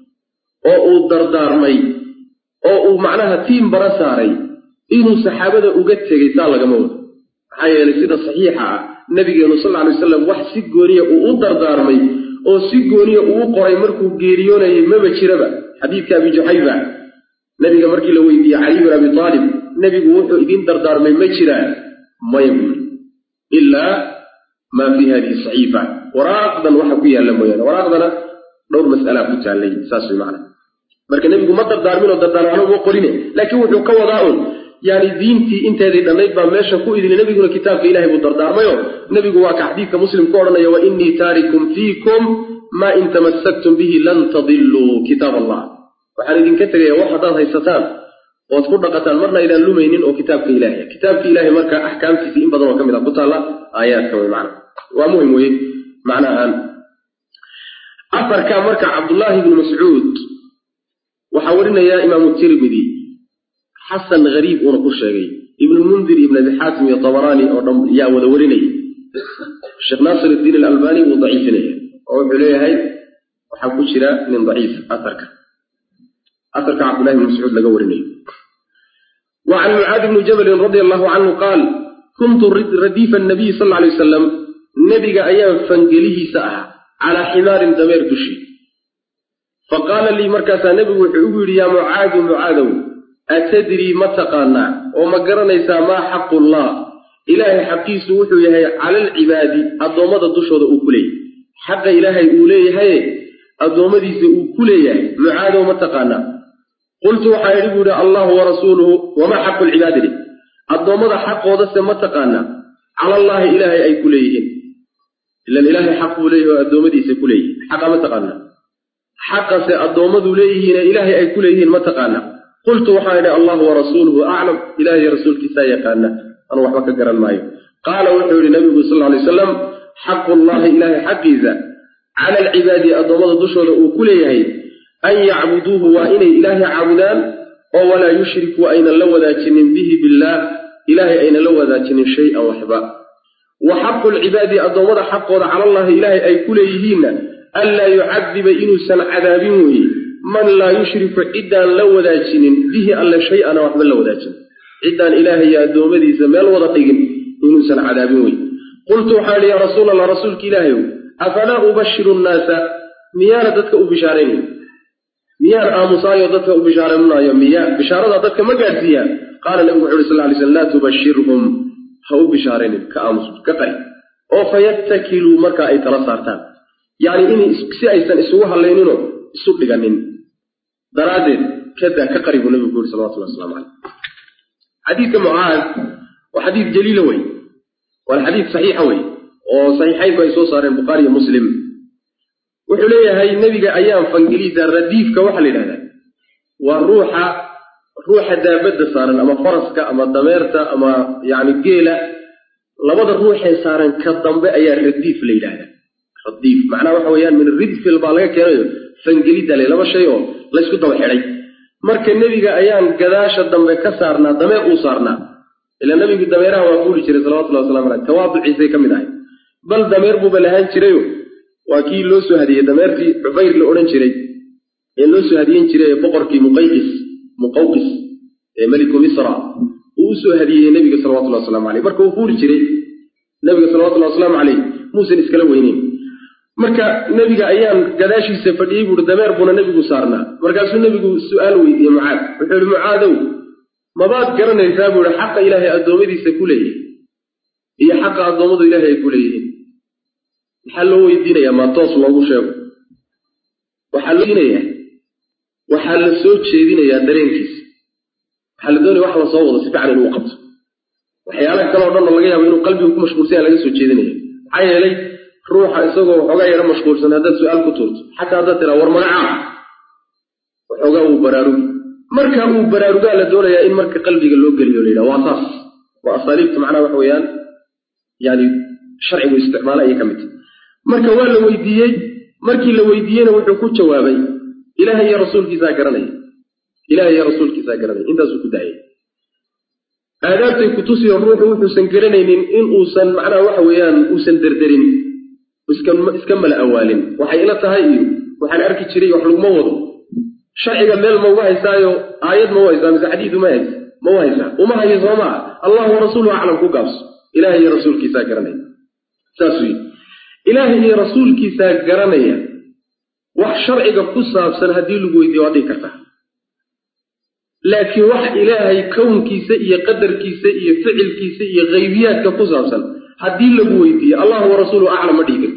oo uu dardaarmay oo uu macnaha tiim bara saaray inuu saxaabada uga tagay taa lagama wado maxaa yeelay sida saxiixa ah nabigeenu sallallahu alayhi wasallam wax si gooniye uu u dardaarmay oo si gooniye uu u qoray markuu geeriyoonayay maba jiraba xadiidka Abi Juhayfa nabiga markii la weydiiyay Ali ibn Abi Talib nabigu wuxuu idin dardaarmay ma jiraan maybu illa ma fi hadhihi sahifa waraaqdan waxa ku yaala mooyaan waraaqdana dhowr mas'ala ku taalay saas macna marka nabigu ma dardaarmin oo dardaarano uu qorine laakiin wuxuu ka wadaa oo yaani diintii inteedii dhanayd baa meesha ku idin nabigu kitaabka Ilaahay buu dardaarmayo nabigu waa ka xadiidka muslim ku oranaya wa inni tarikum fiikum ma in tamassaktum bihi lan tadillu kitab Allah waxaan idin ka tagay wax hadaad haysataan oo ku dhaqataan marna ilaa lumaynin oo kitaabka Ilaahay kitaabka Ilaahay marka ahkaamtiisa in badan oo kamid ah ku taala aayaadka way macna waa muhiim weey macnahan afarka marka Abdullah ibn Mas'ud waxa warinaya Imam Tirmidhi Hasan Gharib oo ku sheegay Ibn Mundir Ibn Abi Hatim iyo Tabarani oo dham yaa wada warinay Sheikh Nasiruddin Al-Albani uu daciifinay oo wuxuu leeyahay waxa ku jira nin daciif afarka afarka Abdullah ibn Mas'ud laga warinay وعن معاذ بن جبل رضي الله عنه قال كنت رديف النبي صلى الله عليه وسلم نبي أيام فانجليه ساعة على حمار دمير دشي فقال لي مركز نبي وحيوه يا معاذ معاذ أتدري ما تقانا وما قرنيسا ما حق الله إلهي حقيس وحيه على العباد الضوامد الدشوة أكلي حق إلهي أوليه هاي الضوامد أكلي معاذ وما تقانا قلت وحيربه الله ورسوله وما حق العباد لي الضوامد حق وضس ما تقانا على الله إلهي أي كليهن إلا الإله حق إليه والضوامد يسكليه حق ما تقانا حق الضوامد إليهن إلهي أي كليهن ما تقانا قلت وحيربه الله ورسوله أعلم إلهي رسولك سايقانا أنا وحبك قرن مايو قال وحير النبي صلى الله عليه وسلم حق الله إلهي حق إذا على العباد الضوامد دشور وكليه أن يعبدوه وإن إلهي عبدان ولا يشركوا أين لو ذاتن به بالله إلهي أين لو ذاتن شيئا وحبا وحق العباد أضمد حق على الله إلهي أي كليهين ألا يعذب إنسا عذابه من لا يشرف عدا لو ذاجن به ألا شيئا وحبا لو ذاجن عدا إلهي يا أدومدي زمال وضطيق إنسا عذابه قلت حالي يا رسول الله رسولك إلهي أفلا أبشر الناس ميانا دتك أبشارين ميانا آمصايا دتك أبشارين يا ميانا بشارة دتك مقاسية قال النبي صلى الله عليه وسلم لا تبشرهم هو بشارين كأمس كقري أو فيتكلوا مركا أي ترصارتان يعني إني سي أيسان إسوها اللينينو إسوء لغانين درادين كذا كقريب النبي صلى الله عليه وسلم حديث معاذ وحديث جليل وي والحديث صحيح وي وصحيحين كويسو صار البخاري ومسلم وحليه هاي النبي أيام فانجليزا الرديف كوحل هذا والروح روح دابد صار أما فرسك أما دميرتا أما يعني جيلة لبض الروح صار كالضنب أي الرديف ليلة الرديف معناه وحويان من الردف في البالغة كانوا فانجليزا ليلة ما شيء لا يسكت وحري مرك النبي أيام قداش الضنب كسرنا دمير وصارنا إلا النبي الدميرها وأقول شري صلى الله عليه وسلم تواضع عيسى كم من بل دمير ببلهان شريو وأكيد لوسو هذه دميرتي عبير لأورن شري لوسو هذين شري بقركي مقيقس مقوقس ملك مصر وسو هذه النبي صلى الله عليه وسلم عليه مرك وفور شري النبي صلى الله عليه وسلم عليه موسى نسكلوينين مرك النبي أيام قداشي سفريه ودمير بنا النبي صارنا مرك سو النبي سؤال ويا معاذ وحول معاذ ما بعد قرن يثاب حق إلهي أدومدي سكوليه هي حق أدومد إلهي كوليه حلو يدينا يا ما توصل الله شيء وحلو يدينا وحل السوق شيدينا يا درينكيس حل دوني واحد صوّد سبع على الوقت وحيالك كانوا ضمن الله جاي وإنه قلبي يكون مشغول سيا لقى سوق شيدينا حي لي روح يسوق وحاجة يرى مشغول سنة هذا سؤال كتورت حتى هذا ترى ورمنعه وحاجة وبراروي مركا وبراروي قال الدولة يا إن مركا قلبي قال له قال لي لا واساس وأصاليب معنا وحويان يعني شرعي واستعماله أي كمت مركا ولا ويديي مركي لو ويدينا وحكوا جوابي إلهي يا رسول كذا قرني إلهي يا رسول كذا قرني إنت زوج داعي آدابتي كتوسي الروح وحسن قرني إن إن أوسن معنا وحويان أوسن دردرين وسكم اسكمل أوالين وحيلتها هاي وحن أركي شري وحلو موضوع شرعي مال موضوع سايو آيات موضوع سامس حديث ما يس موضوع وما هي زما الله ورسوله أعلم كوكاس إلهي يا رسول كذا قرني تسوي إلهي يا رسول كذا قرني wax sharciga ku saabsan hadii lagu weydiiyo waday kartaa laakiin wax ilaahay kownkiisa iyo qadarkiisa iyo ficilkiisa iyo qaybiyaadka ku saabsan hadii lagu weydiiyo Allah wa rasuuluhu a'lam ma dhigin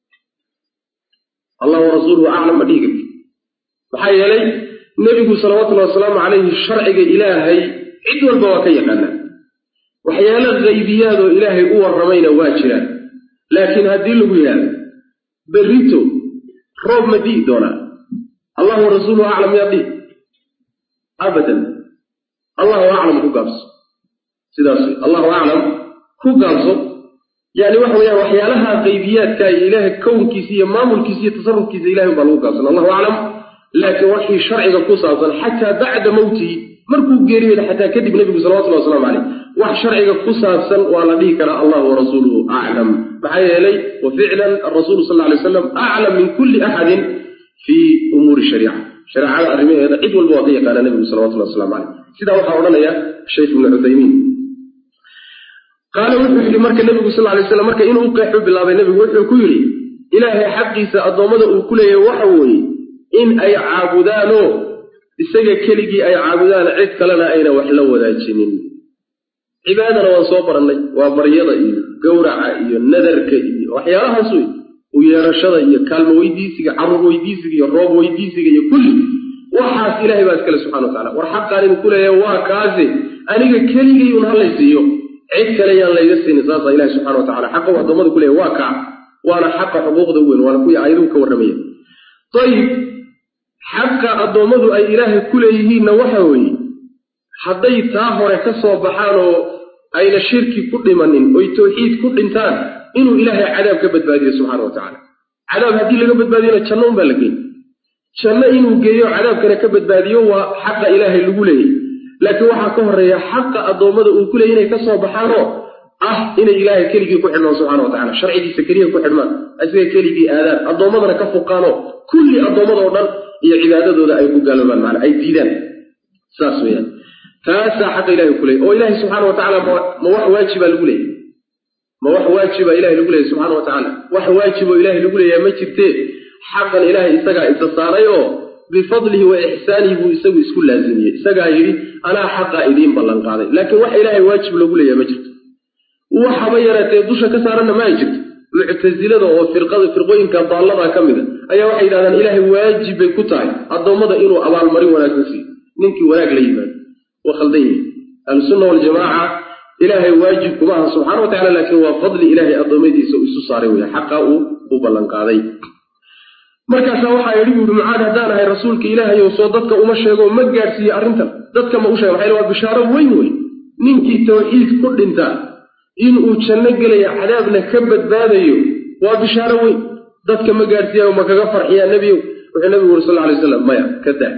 Allah wa rasuuluhu a'lam ma dhigin waxa yeelay nabigu sallallahu alayhi wasallam alayhi sharciga ilaahay cid walba waa ka yaqaan waxyaalo qaybiyaad oo ilaahay u waramayna waa jiraan laakiin hadii lagu yahay berito روب مدي دونا الله ورسوله أعلم يدي أبدا الله أعلم هو قابس سيداسي الله أعلم هو قابسه يعني وحويا وحيالها غيبيات كاي إله كون كيسية مامل كيسية تصرف كيسية إله يبقى هو قابس الله أعلم لكن وحي شرعي قصصا حتى بعد موتي مركو قريب حتى كذب النبي صلى الله عليه وسلم عليه وح شرعي قصصا وعلى ذيك الله ورسوله أعلم معايا إلي وفعلا الرسول صلى الله عليه وسلم أعلم من كل أحد في أمور الشريعة شريعة الأرمية هذا عدو البواقية قال النبي صلى الله عليه وسلم عليه سيدا وحاولنا يا الشيخ ابن عثيمين قال وحي لمرك النبي صلى الله عليه وسلم مرك إنه قيحوا بالله النبي وحي كيري إلهي حقي سأضمد أكله وحوي إن أي عابدانه السجى كلجي أي عابدان عدك لنا أين وحلو ذا الشنين عبادنا وصوبر النبي وبريضة قورع النذر كي وحيالها سوي ويا رشدة يا كلمة ويديسك عرب ويديسك يا روب ويديسك يا كل وحاس إلهي بارك الله سبحانه وتعالى وحق عليه كل يا واكازي أنا كلجي ينهلا يسيو عد كلي الله يسين نصاص إلهي سبحانه وتعالى حقه وضمن كل يا واكع وأنا حق حقوق دوين وأنا كوي عيروك ورمية طيب حق الضمن أي إلهي كل يهين وحوي حدي تاهر كسر بحاله أين الشرك كل من ويتوحيد كل إنسان إنه إلهي عذاب كبد بادية سبحانه وتعالى عذاب هذه اللي كبد بادية تشنون بالكين شن إنه جيو عذاب كنا كبد بادية وحق إلهي اللي قوله لكن وحا كهر يا حق الضوامد وكله هنا كسر بحاله ah inay ilaahay keligii ku xidhmaan subxaana wa tacaala sharcigiisa keliya ku xidhmaan asiga keligii aadaan addoommadana ka foqaano kulli addoommada oo dhan iyo cibaadadooda ay ku gaaloobaan macna ay diidaan saas weeyaan taasaa xaqa ilahay ku leeyahy oo ilaahay subxaana wa tacaala ma wax waajiba lagu leeyahy ma wax waajiba ilahay lagu leeyahy subxaana wa tacaala wax waajiboo ilahay lagu leeyahay ma jirtee xaqan ilaahay isagaa isa saaray oo bifadlihi wa ixsaanihi buu isagu isku laazimiyey isagaa yidhi anaa xaqaa idiin ballan qaaday laakiin wax ilaahay waajib loogu leeyahay ma jirto waxaba yaraatee dusha ka saaranna ma ay jirto muctasilada oo firqada firqooyinka daallada ka mida ayaa waxay yidhahdaan ilaahay waajib bay ku tahay addoommada inuu abaalmarin wanaagsan siiyo ninkii wanaag la yimaado waa khaldan yihin ahlusunna waljamaaca ilaahay waajib kuma aha subxana wa tacala laakiin waa fadli ilaahay addoommadiisa uu isu saaray wey xaqaa uu u ballan qaaday markaasaa waxaa yidhi buuhi mucaad haddaan ahay rasuulka ilaahay oo soo dadka uma sheego ma gaadhsiiye arrintan dadka ma u sheega maxay waa bishaaro weyn wey ninkii tawxiid ku dhintaa inuu janno gelaya cadaabna ka badbaadayo waa bishaaro weyn dadka ma gaadhsiiyayo ma kaga farxiyaa nebiyow wuxuu nebigu uri sal lla alay wasalam maya kadaa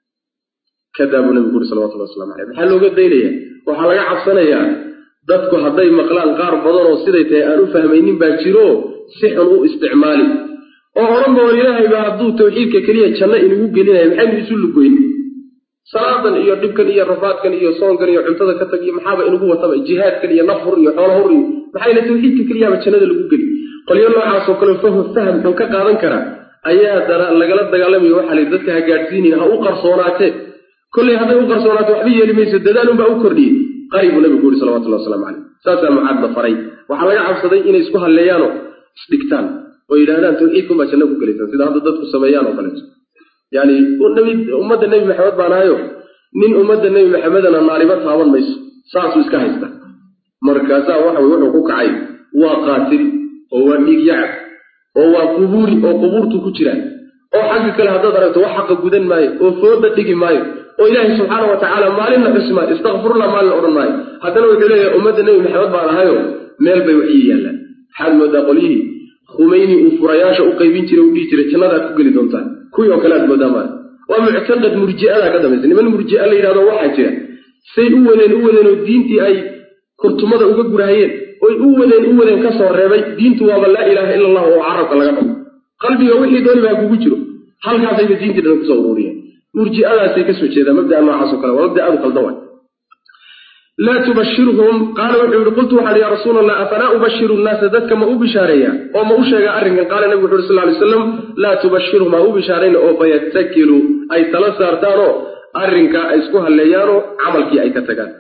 kadaa buu nebigu uri salawatullahi waslamu caleyh maxaa looga daynayaa waxaa laga cabsanayaa dadku hadday maqlaan qaar badan oo siday tahay aan u fahmaynin baa jiro si xun u isticmaali oo odhan ba war ilaahay baa hadduu tawxiidka keliya janno inugu gelinaya maxaynu isu lugoyn salaadan iyo dhibkan iyo rafaadkan iyo soonkan iyo cuntada ka tag iyo maxaaba inugu wataba jihaadkan iyo nafhur iyo xoolo hur iyo maxaa ila tawxiidka keliyaaba jannada lagu geli qolyo noocaasoo kale faham faham xun ka qaadan kara ayaa dana lagala dagaalamayo waxaa la yidhi dadka ha gaadhsiinin ha u qarsoonaatee kollay hadday u qarsoonaato waxba yeeli mayso dadaalunbaa u kordhiyey qari buu nabigu uri salawatullahi waslamu caleyh saasaa mucaadna faray waxaa laga cabsaday inay isku halleeyaanoo isdhigtaan oo yidhahdaan tawxiidkunbaa janno ku gelaysaa sida hadda dadku sameeyaan oo kaleeto yani ummadda nebi maxamed baan ahayo nin ummadda nebi maxamedana naariba taaban mayso saasuu iska haysta markaasaa waxa wey wuxuu ku kacay waa qaatil oo waa dhiig yacab oo waa qubuuri oo qubuurtu ku jiraan oo xagga kale haddaad aragto wax xaqa gudan maayo oo fooda dhigi maayo oo ilaahay subxaana wa tacaala maalinna xusi maayo istakfirullah maalin odhan maayo haddana wuxuu leeyahay ummadda nebi maxamed baan ahayo meel bay waxii yaallaan maxaad moodaa qolyihii khumeyni uu furayaasha u qaybin jiray u dhihi jiray jannadaad ku geli doontaan kuwii oo kale aad moodaa maale waa muctaqad murji'adaa ka dambaysa niman murji'a la yidhahdo waxaa jira say u wadeen u wadeen oo diintii ay kurtumada uga gurahayeen oy u wadeen u wadeen ka soo reebay diintu waaba laa ilaaha ila allah oo carabka laga dhao qalbiga wixii dooni baa kugu jiro halkaasayba diintii dhan kusoo ururiyeen murji'adaasay ka soo jeedaan mabda'a noocaas oo kale waa mabda aadu qaldan waay laa tubashirhum qaala wuxuu yihi qultu waxaan ya rasuul allah afalaa ubashiru nnaasa dadka ma u bishaareeyaa oo ma u sheegaa arrinkan qaala nabigu wuxu uri sal lay slam laa tubashirhum ha u bishaarayna oo fayattakilu ay tala saartaanoo arrinkaa ay isku halleeyaanoo camalkii ay ka tagaan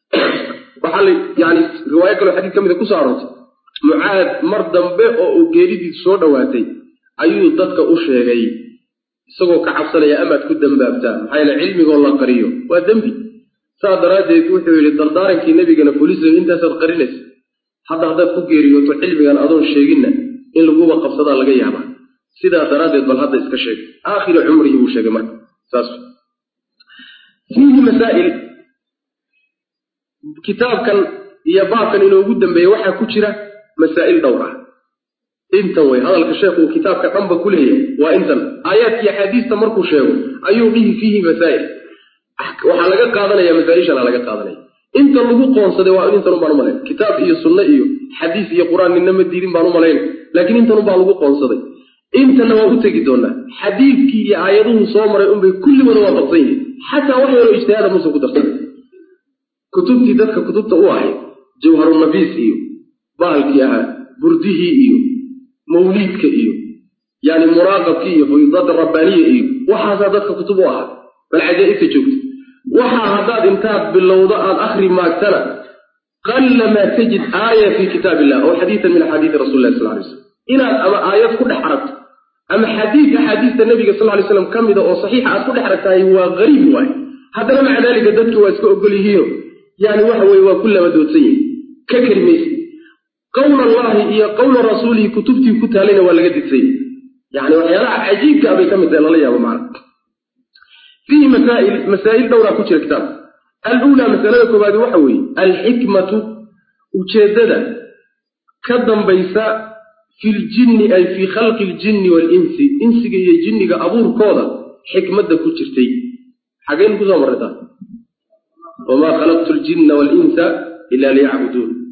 waxaa yani riwaayo kaloo xadiid ka mida kusoo aroortay mucaad mar dambe oo uu geeridiisu soo dhowaatay ayuu dadka u sheegay isagoo ka cabsanaya amaad ku dambaabtaan maxaa yeele cilmigoo la qariyo waa dembi saa daraaddeed wuxuu yidhi dardaarankii nebigana fulisayo intaasaad qarinaysa hadda haddaad ku geeriyooto cilmigan adoon sheeginna in laguba qabsadaa laga yaabaa sidaa daraaddeed bal hadda iska sheeg aakhiri cumrihii buu sheegay marka saas fiihi masaa'il kitaabkan iyo baabkan inoogu dambeeya waxaa ku jira masaa'il dhowr ah intan wey hadalka sheekhu uu kitaabka dhanba ku leeyahay waa intan aayaadkii axaadiista markuu sheego ayuu dhihi fiihi masaa'il waxaa laga qaadanaya masaa-ishana laga qaadanaya inta lagu qoonsaday waa intan ubaan umalayn kitaab iyo sunno iyo xadiis iyo qur-aan ninna ma diidin baan umalayn laakiin intan ubaa lagu qoonsaday intana waa u tegi doonaa xadiidkii iyo aayaduhu soo maray unbay kulligooda waa qabsan yihin xataa wax yaroo ijtihaada muuse ku darsan kutubtii dadka kutubta u ahayd jawharunafiis iyo bahalkii ahaa burdihii iyo mawliidka iyo yani muraaqabkii iyo fuyudaada rabbaaniya iyo waxaasaa dadka kutub u ahaa bal cajaa'ibta joogta waxaa haddaad intaad bilowdo aad akhri maagtana qalla maa tajid aaya fii kitaab illah oo xadiidan min axaadiidi rasuli llahi sal lay slam inaad ama aayad ku dhex aragto ama xadiid axaadiista nabiga sal lay slam ka mida oo saxiixa aad ku dhex aragtahay waa qariib waay haddana maca daalika dadki waa iska ogol yihiino yani waxa weye waa ku labadoodsan yihin ka kelimaysa qowla allahi iyo qowla rasuulihi kutubtii ku taalayna waa laga didsanya yani waxyaalaha cajiibka abay ka mid tahay lala yaabo macna fiihi masaa'il masaa'il dhowraa ku jira kitaabka aluulaa masalada koobaadi waxa weeye alxikmatu ujeeddada ka dambaysa fi ljinni ay fii khalqi ljinni waalinsi insiga iyo jinniga abuurkooda xikmadda ku jirtay xageynu kusoo marraytaa wamaa khalaqtu ljinna waalinsa ila liyacbuduun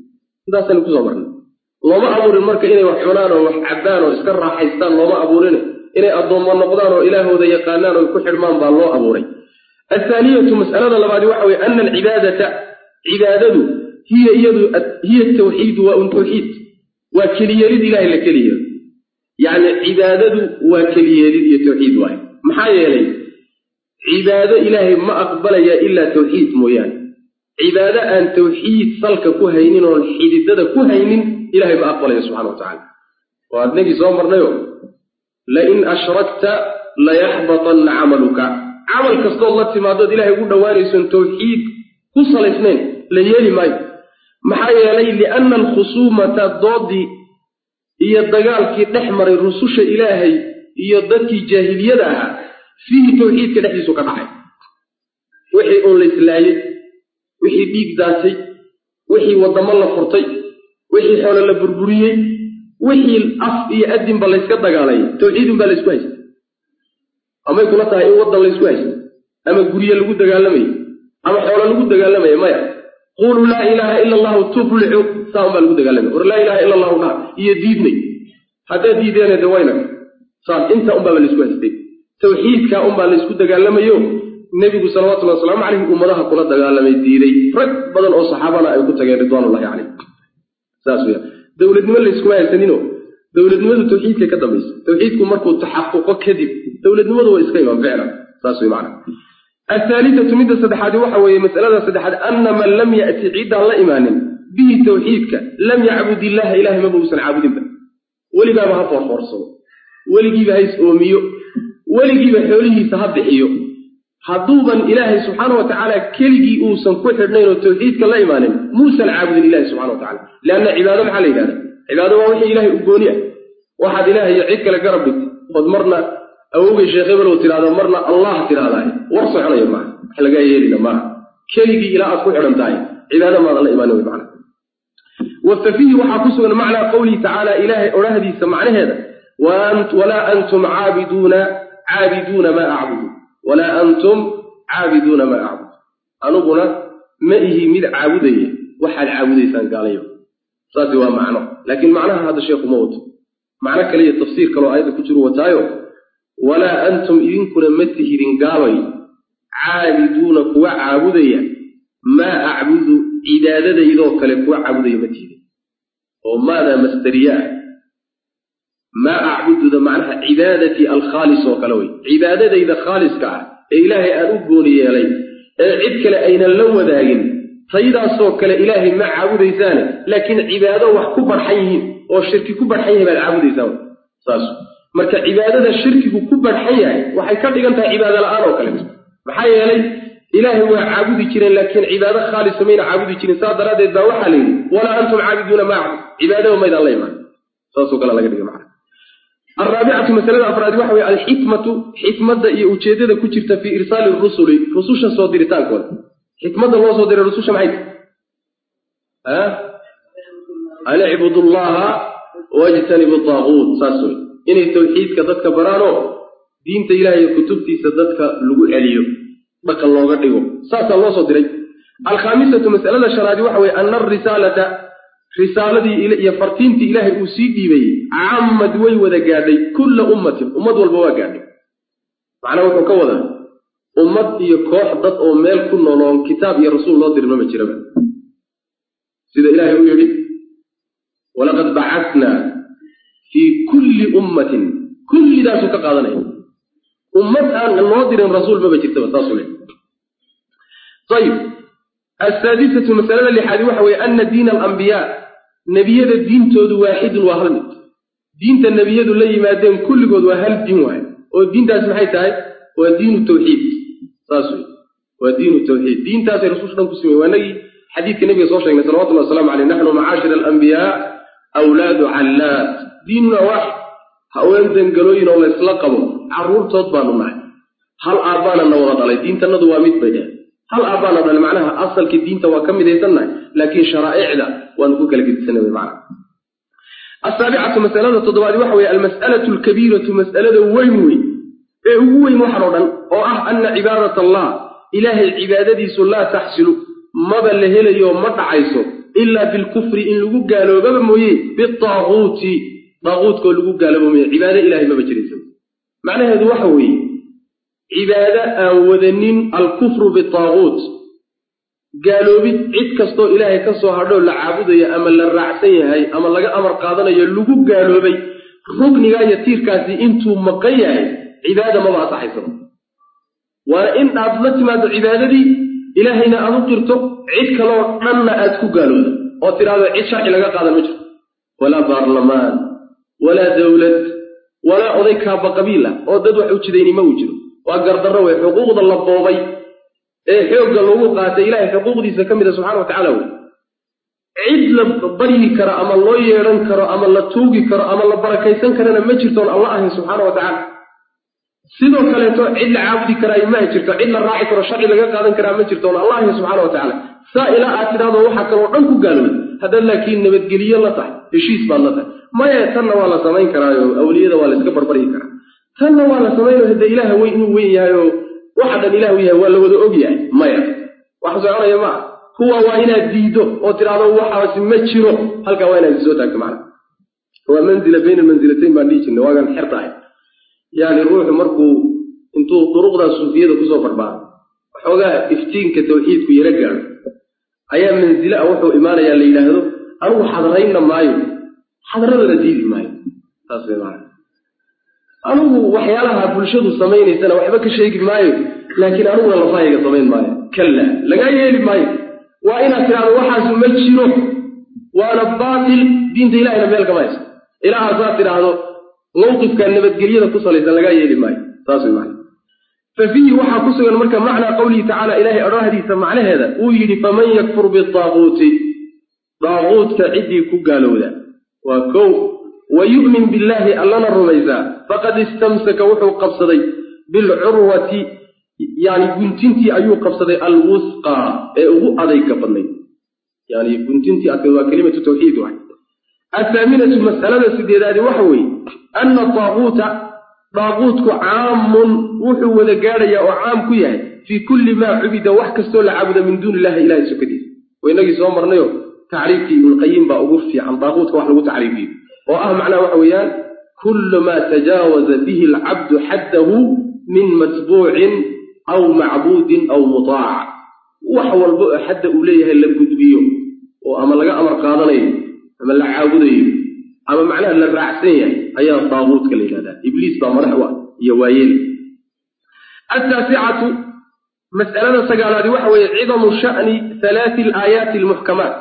intaasaan ku soo marnay looma abuurin marka inay wax cunaan oo wax cabbaan oo iska raaxaystaan looma abuurin inay addoommo noqdaan oo ilaahooda yaqaanaan oo ku xidhmaan baa loo abuuray athaaniyatu mas'alada labaadi waxa weeye ana alcibaadata cibaadadu hiya iyadu hiya tawxiid wa un tawxiid waa keliyeelid ilaahay la keliyeelo yacni cibaadadu waa keliyeelid iyo tawxiid waaye maxaa yeelay cibaado ilaahay ma aqbalaya ilaa tawxiid mooyaane cibaado aan tawxiid salka ku haynin oon xididada ku haynin ilahay ma aqbalaya subxana wa tacala waa adnagii soo marnayo lain ashrakta layaxbatanna camaluka camal kastood la timaadood ilahay ugu dhowaanaysoon tawxiid ku salaysnayn la yeeli maayo maxaa yeelay lianna alkhusuumata doodii iyo dagaalkii dhex maray rususha ilaahay iyo dadkii jaahiliyada ahaa fiihi tawxiidka dhexdiisu ka dhacay wixii uun la islaayey wixii dhiig daatay wixii waddamo la furtay wixii xoolo la burburiyey wixii af iyo adinba layska dagaalayay tawxiidun baa laysku haystay amay kula tahay in waddan laysku haystay ama gurye lagu dagaalamayay ama xoolo lagu dagaalamaya maya quluu laa ilaaha ila allahu tuflixu saa un baa lagu dagaalamaya war laa ilaha ila allahu dhaa iyo diidnay haddaad diideene de wayna saas inta unbaaba laysku haystay tawxiidkaa unbaa laysku dagaalamayo nebigu salawatullahi wasalaamu calayhi ummadaha kula dagaalamay diiday rag badan oo saxaabana ay ku tageen ridwaanullahi calayh saas weya dowladnimo layskuma haysanino dowladnimadu tawxiidka ka dambaysa tawxiidku markuu taxaquqo kadib dowladnimadu waa iska iman ficlan saas wey macana athaalithatu midda saddexaadi waxa weeye mas'alada saddexaad anna man lam ya'ti ciddaan la imaanin bihi tawxiidka lam yacbud illaha ilahay maba uusan caabudinba weligaaba ha foorfoorsado weligiiba ha is oomiyo weligiiba xoolihiisa ha bixiyo hadduuban ilaahay subxaana wa tacaala keligii uusan ku xidhnayn oo tawxiidka la imaanin muusan caabudin ilahi subxana wa tacala leanna cibaado maxaa la yidhahda cibaado waa wixii ilahay u gooni ah waxaad ilaahay iyo cid kale garab dhigtay ood marna awowgay sheekh hebel tidhahdo marna allah tidhahdaay war soconaya maaha wax lagaa yeelina maaha keligii ilaa aad ku xidhan tahay cibaado maadan la imaanin way macna wafafiihi waxaa ku sugan macnaa qowlihi tacaala ilaahay odhahdiisa macnaheeda walaa antum caabiduuna caabiduuna maa acbudu walaa antum caabiduuna maa acbud anuguna ma ihi mid caabudaya waxaad caabudaysaan gaalayo saasi waa macno laakiin macnaha hadda sheekhu ma wato macno kale iyo tafsiir kaloo aayadda ku jiru wataayo walaa antum idinkuna ma tihidin gaalay caabiduuna kuwa caabudaya maa acbudu cibaadadaydoo kale kuwa caabudaya ma tihidin oo maadaa masdariye ah maa acbududa macnaha cibaadatii alkhaalis oo kale wey cibaadadayda khaaliska ah ee ilaahay aan u gooni yeelay ee cid kale aynan la wadaagin taydaasoo kale ilaahay ma caabudaysaane laakiin cibaado wax ku barxan yihiin oo shirki ku barxan yahay baad caabudaysaan saas marka cibaadada shirkigu ku barxan yahay waxay ka dhigan tahay cibaado la-aan oo kale maxaa yeelay ilaahay waa caabudi jireen laakiin cibaado khaalisa mayna caabudi jirin saas daraaddeed baa waxaa la yidhi walaa antum caabiduuna ma acbud cibaadaba maydaan la imaan saasoo kale laga dhiga macna الرابعة مسألة أفراد وحوي الحكمة حكمة يوجدها كتير في إرسال الرسل رسوشا صادرتان كون حكمة الله صادر الرسوشا معي ها أن اعبدوا الله واجتنبوا الطاغوت ساسوي إن التوحيد كذلك برانو دين إلهي كتبتي سدتك لقوا عليه بك الله قديه ساس الله صادري الخامسة مسألة شراد وحوي أن الرسالة risaaladii iyo fartiintii ilaahay uu sii dhiibay caamad way wada gaadhay kulla ummatin ummad walba waa gaadhay macnaa wuxuu ka wadaa ummad iyo koox dad oo meel ku nooloon kitaab iyo rasuul loo dirma ma jiraba sida ilaahay uu yidhi walaqad bacatnaa fii kulli ummatin kullidaasuu ka qaadanaya ummad aan loo dirin rasuul maba jirtaba saasuu le ayib السادسة مسألة لحادي وحوي أن دين الأنبياء نبيذ الدين تود واحد وهلمت دين النبيذ اللي ما دين كل قد وهل دين واحد والدين تاس محيطها ودين التوحيد صاصوي ودين التوحيد دين تاس رسول الله كسمي ونجي حديث النبي صلى الله عليه وسلم صلوات الله وسلام عليه نحن معاشر الأنبياء أولاد علات ديننا واحد هؤلاء دنقلوين الله يسلقهم عرور تطبعنا معه هل أعبانا النوضة عليه دين تنضوا ميت بينها هل أبانا ذا معناها أصل كدين توكم ذي سنة لكن شرائع ذا ونقول لك السنة بمعنى السابعة مسألة تضوى وحوي المسألة الكبيرة مسألة وينوي هو محررا وأه أن عبادة الله إله العبادة لا تحصل ما بل هلا يوم ما تعيسه إلا بالكفر إن لغو قالوا بابا مويه بالطاغوت طاغوت كو لغو قالوا مويه عبادة إلهي ما بجريسا معنى هذا وحوي عبادة وذنين الكفر بالطاغوت قالوا بي عد كستو إلهي كستو هردو لعابد يا أما للرعسي هاي أما لغا أمر قادنا يلغو قالوا بي ركن غاية تير كاسي انتو مقيا عبادة ما بعصى حيثم وإن أبلت ما عبادة دي إلهينا أذكرته عد كلو أما أتكو قالوا وترى هذا عد شاعي لغا قادة مجر ولا برلمان ولا دولة ولا أضيكها بقبيلة وددوا حوشديني موجر وأقرد الروي حقوق الله بوضي إيه حقوق الله قاتل إلهي حقوق دي سكمل سبحانه وتعالى عد لبري كرا أما الله يرن كرا أما الله توقي كرا أما الله بركيسان كرا مجرتون الله سبحانه وتعالى سيدو كاليتو عد لعابدي كرا إما يجرتون عد للراعي كرا الشرعي لغا قادن كرا مجرتون الله سبحانه وتعالى سائلة آتنا وحكا وعنكو قالوا هذا لكن نبتقلي الله تحت إشيس بالله تحت ما يتنى ولا سمين كرا أولياء ولا اسكبر بري كرا تنى ولا سمين هذا إله وين وين يايو واحد الإله وياه ولا وذو أبيع ما يا واحد زعنا يا جماعة هو وين ديدو أو ترى هذا واحد متشرو هل كوين الزوجة معنا هو منزل بين المنزلتين ما نيجي نواجه الحرطة يعني روح مركو انتو طرق ذا الصوفية ذا كسوف أربعة حوجا افتين كتوحيد كي يرجع أيام منزلة أوحو إيمانا يا اللي يلاهدو أروح حضرين مايو حضرنا الذي مايو تصبح معنا أنا وحيالها بلشد الصمين سنة وحبك الشيء مايو لكن أنا ولا فايق الصمين مايو كلا لقاي لي مايو وأنا ترى واحد متشرو وأنا باطل دين إلهي نبيل كمايس إلى أرزاق ترى هذا موقف كان نبت قريدة تصل إذا لقاي لي مايو تصل معي ففيه وحى قصة المركب معنى قوله تعالى إلهي أراهدي سمعنا هذا ويجري فمن يكفر بالطاغوت طاغوت كعدي كقالوا ذا وكو ويؤمن بالله ألنا الرميزة فقد استمسك وحو قبصدي بالعروة يعني كنتنتي أيو قبصدي الوثقى أغو أضيك بني يعني كنتنتي أكدوا كلمة توحيد واحد الثامنة مسألة سديداد وحوي أن الطاغوت طاغوتك عام وحو وذقاريا وعام كياه في كل ما عبد وحكستول عبد من دون الله إله سكديس وإنك سوامرنا يوم تعريفي من القيم بأغفي عن طاغوتك وحلو تعريفي وأهم معنى وحويان كل ما تجاوز به العبد حده من متبوع أو معبود أو مطاع وحول حد أوليه اللي بقدبيه وأما لقى أمر قاضنيه أما اللي عابديه أما معناه اللي الرعسية أي الطاغوت كالإله هذا إبليس بمرحوة يوايل التاسعة مسألة سقال هذه وحوي عظم شأن ثلاث الآيات المحكمات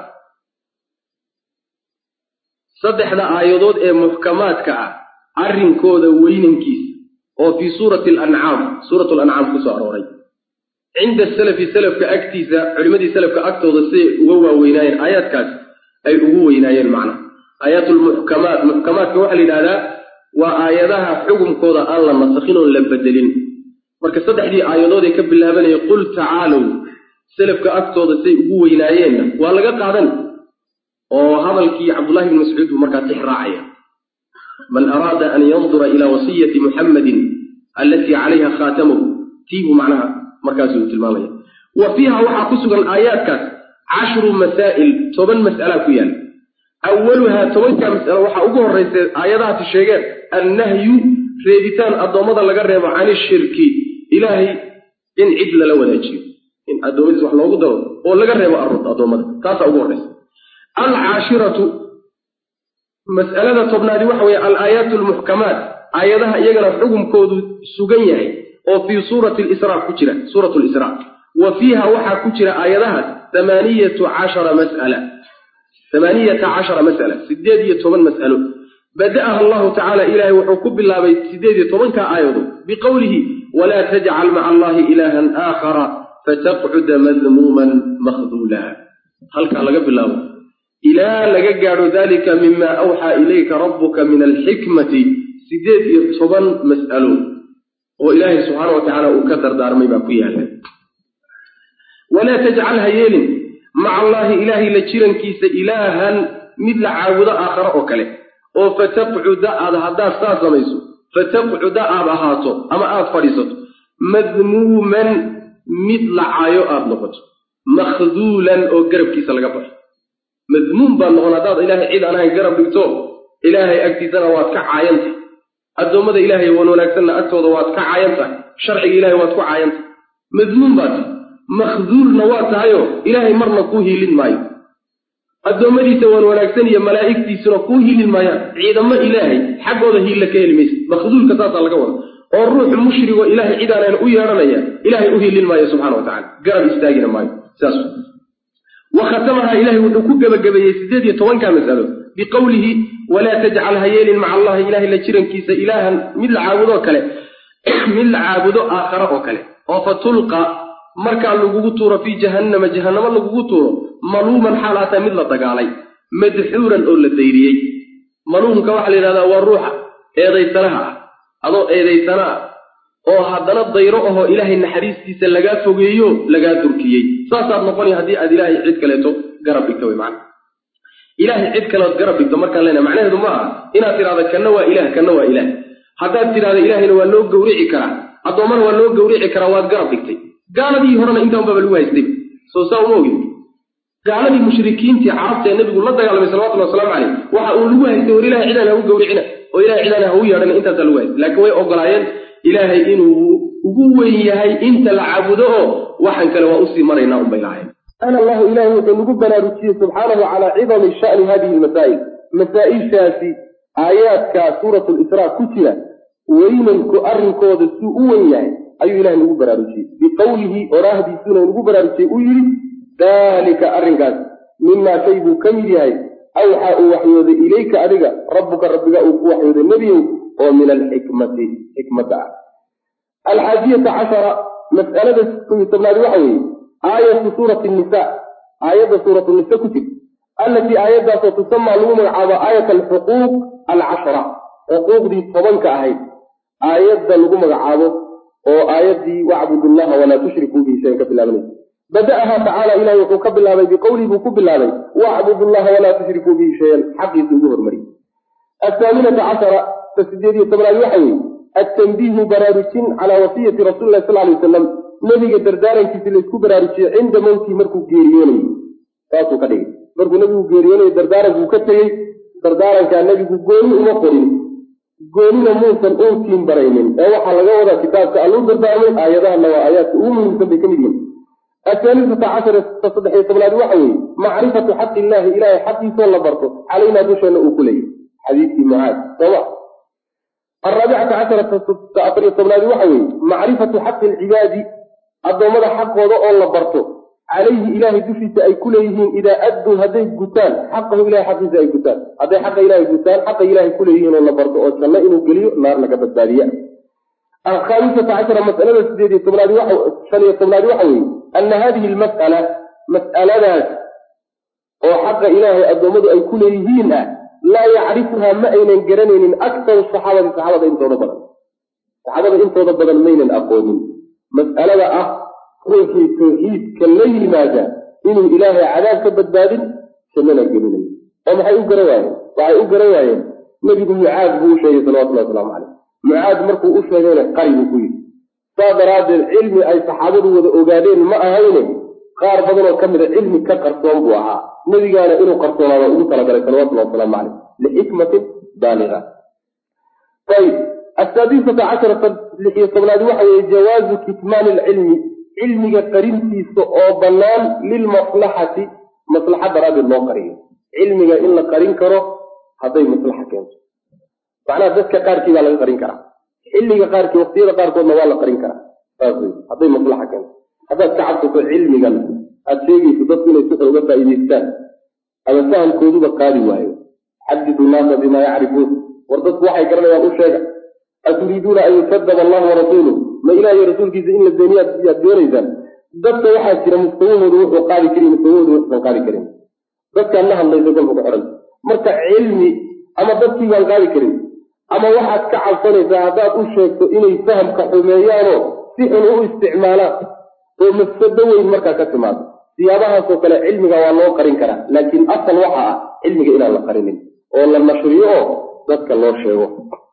صدحنا آيادود اي محكمات كا أرين كودا ويننكيس وفي سورة الأنعام سورة الأنعام كسو أروري عند السلف سلف كأكتيسة علمدي سلف كأكتوضا سي وهو ويناين آيات كاس أي هو ويناين معنا آيات المحكمات محكمات كوحلي هذا وآيادها حكم كودا الله مسخين لبدلين marka saddexdii aayadood ee ka bilaabanay qul ta'alu salafka agtooda say ugu weynaayeen waa laga qaadan oo hadalkii Abdullah ibn Mas'ud marka tixraacaya man arada an yanzura ila wasiyati Muhammadin allati 'alayha khatamuhu tiibu macnaha markaas uu tilmaamay wa fiha waxa ku sugan aayaadkaas عشر مسائل toban mas'ala ku yaal awwalaha tobanka mas'ala waxa ugu horeysay aayadaha sheegeen annahyu reebitaan adoomada laga reebo aan shirki إلهي إن عدل لا وداجي إن أدوميز wax loogu daro oo laga reebo arrinta adoomada taas ugu horeysa al-ashiratu mas'alada tobnaadi waxa weey al-ayat al-muhkamat ayadaha iyagana xukumkoodu sugan yahay oo fi surati al-isra ku jira suratu al-isra wa fiha waxa ku jira ayadaha ثمانية عشر mas'ala ثمانية عشر mas'ala sideed iyo toban mas'alo بدأها الله تعالى إلهي وحكب الله بيت سيدي طبنك آيضا بقوله ولا تجعل مع الله إلها آخر فتقعد مذموما مخذولا هل كان لقب الله إله لقجر ذلك مما أوحى إليك ربك من الحكمة سيدي طبن مسألون وإلهي سبحانه وتعالى أكثر دار ما يبقى ولا تجعلها يل مع الله إلهي لتشيرن كيس إلها مثل عاود آخر أكله oo fataqud aad hada saasamayso fataqud aad ahaato ama aad fadhiisato madmuuman mid laayo aad noqoto makhduulan oo garabkiisa laga baxo madmuum baa noqon haddaad ilaahay cid aan ahayn garab dhigto ilaahay agtiisana waad ka caayanta addoommada ilaahay wan wanaagsanna agtooda waad ka caayanta sharciga ilaahay waad ku caayanta madmuum baad makhduulna waa tahayo ilaahay marna kuu hiilin maayo addoommadiisa wan wanaagsan iyo malaa'igtiisuna kuu hiilin maayaan ciidamo ilaahay xaggooda hiilla ka heli maysa makhduulka saasaa laga wada oo ruux mushrigoo ilaahay cid aanan u yeedhanaya ilaahay u hiilin maayo subxana wa tacala garab istaagina maayo saas wakhatamaha ilaahay wuxuu ku gebagabeeyey siddeed iyo tobankaa masalo biqowlihi walaa tajcal ha yeelin maca allahi ilaahay la jirankiisa ilaahan mid la caabudoo kale mid la caabudo aakhara oo kale oo fatulqa markaa lagugu tuuro fii jahannama jahannamo lagugu tuuro maluuman xaalaata mid la dagaalay madxuuran oo la dayriyey maluumka waxaa la yidhahdaa waa ruuxa eedaysanaha ah adoo eedaysana ah oo haddana dayro ahoo ilaahay naxariistiisa lagaa fogeeyo lagaa durkiyey saasaad noqonaya haddii aad ilaahay cid kaleeto garab dhigto way macana ilaahay cid kaleod garab dhigto markaan leenahay macnaheedu ma aha inaad tidhahda kanna waa ilaah kanna waa ilaah haddaad tidhahda ilaahayna waa loo gawrici karaa addoommana waa loo gawrici karaa waad garab dhigtay gaaladii horena intaan baba lagu haystay soo saa uma ogin gaaladii mushrikiintii carabta ee nebigu la dagaalamay salawatullahi wasalaamu caleyh waxa uu lagu haystay war ilahay cidaan ha u gawricina oo ilahay cidaan ha u yeedhana intaasaa lagu haystay laakiin way ogolaayeen ilaahay inuu ugu weyn yahay inta la caabudo oo waxaan kale waa usii maraynaa unbay lahayn ana allahu ilaahay wuxuu nagu baraarujiyey subxaanahu calaa cidami sha'ni hadihi lmasaa'il masaa'ishaasi aayaadka suuratu lisraa ku jira weynanku arrinkooda suu u wen yahay ayuu ilahay nagu baraarujiyey biqowlihi oraahdiisuna nagu baraarujiyey uu yidhi daalika arrinkaas mimaa shay buu ka mid yahay awxaa uu waxyooday ilayka adiga rabbuka rabbiga uu ku waxyooday nebiyow oo min alxikmati xikmadda ah alxaadiyata cashara mas'alada kuwii tobnaadi waxa weeye aayatu suurati nisa aayadda suuratu nisa ku jirta allatii aayaddaasoo tusamaa lagu magacaabo aayat alxuquuq alcashara xuquuqdii tobanka ahayd aayadda lagu magacaabo oo aayaddii wacbudu llaha walaa tushrikuu bihi shayan ka bilaabanaysa bada'aha tacaala ilahay wuxuu ka bilaabay biqowlii buu ku bilaabay wacbudu llaha walaa tushrikuu bihi shayan xaqiisa ugu hormariyey athaaminata cashara ta sideed iyo tobnaad waxa weeye attanbiihu baraarujin calaa wasiyati rasuli lahi sal lay wasalam nebiga dardaarankiisi laysku baraarujiyey cinda mowtii markuu geeriyoonayo saasuu ka dhigay markuu nebigu geeriyoonayo dardaarankuu ka tegey dardaarankaa nebigu gooni uma qorin goonina muusan uutiin baraynin ee waxaa laga wadaa kitaabka alluu dardaarmay aayadahana waa aayaadka ugu muhiimsan bay ka mid yihin athaalifata cashara ta saddex iyo tobnaad waxa weeye macrifatu xaqi illaahi ilaahay xaqiisoo la barto calaynaa dusheena uu ku leeyay xadiidkii mucaad sooma alraabicata casharata ta afar iyo tobnaadi waxa weeye macrifatu xaqi alcibaadi addoommada xaqooda oo la barto calayhi ilaahay dushiisa ay ku leeyihiin idaa adduu hadday gutaan xaqahu ilahay xaqiisa ay gutaan hadday xaqa ilaahay gutaan xaqa ilaahay ku leeyihiin oo la barto oo janno inuu geliyo naarna ka badbaadiya alkhaamisata cashara mas'alada sideed iyo tobnaadi waxa shan iyo tobnaadi waxa weeye ana hadihi almas'ala mas'aladaas oo xaqa ilaahay addoommadu ay ku leeyihiin ah laa yacrifuhaa ma aynan garanaynin aktaru saxaabati saxaabada intooda badan saxaabada intooda badan maynan aqoonin mas'alada ah ruuxii tawxiidka la yimaada inuu ilaahay cadaab ka badbaadin jannana gelinayo oo maxay u garan waayeen waxay u garan waayeen nebigu mucaad buu u sheegay salawatullahi wasalaamu caleyh mucaad markuu u sheegayna qari buu ku yidhi saa daraaddeed cilmi ay saxaabadu wada ogaadeen ma ahayne qaar badanoo ka mida cilmi ka qarsoon buu ahaa nebigaana inuu qarsoonaado ugu talagalay salawatullahi wasalaamu caleyh lixikmatin baaliga ayb asaadisata casharata lix iyo tobnaadi waxa weeye jawaazu kitmaani alcilmi cilmiga qarintiisa oo bannaan lilmaslaxati maslaxa daraaddeed loo qariyo cilmiga in la qarin karo hadday maslaxa keento macnaha dadka qaarkii baa laga qarin karaa xilliga qaarkii waqtiyada qaarkoodna waa la qarin karaa saas wey hadday maslaxa keento haddaad ka cabsato cilmigan aada sheegayso dadku inay si xooga faa'iidaystaan ama fahamkooduba qaadi waayo xadidu naasa bimaa yacrifuun war dadku waxay garanayaan u sheega aturiiduuna an yukadaba allahu warasuuluh ma ilahiyo rasuulkiisa in la beeniyaad yaad doonaysaan dadka waxaa jira mustawahoodu wuxuu qaadi karin mustawahoodu wuxuusan qaadi karin dadkaan la hadlaysa kolka ku xihan marka cilmi ama dadkii baan qaadi karin ama waxaad ka cabsanaysaa haddaad u sheegto inay fahamka xumeeyaanoo si xun u isticmaalaan oo mafsado weyn markaa ka timaado siyaabahaasoo kale cilmiga waa loo qarin karaa laakiin asal waxa ah cilmiga inaan la qarinin oo la nashriyo oo dadka loo sheego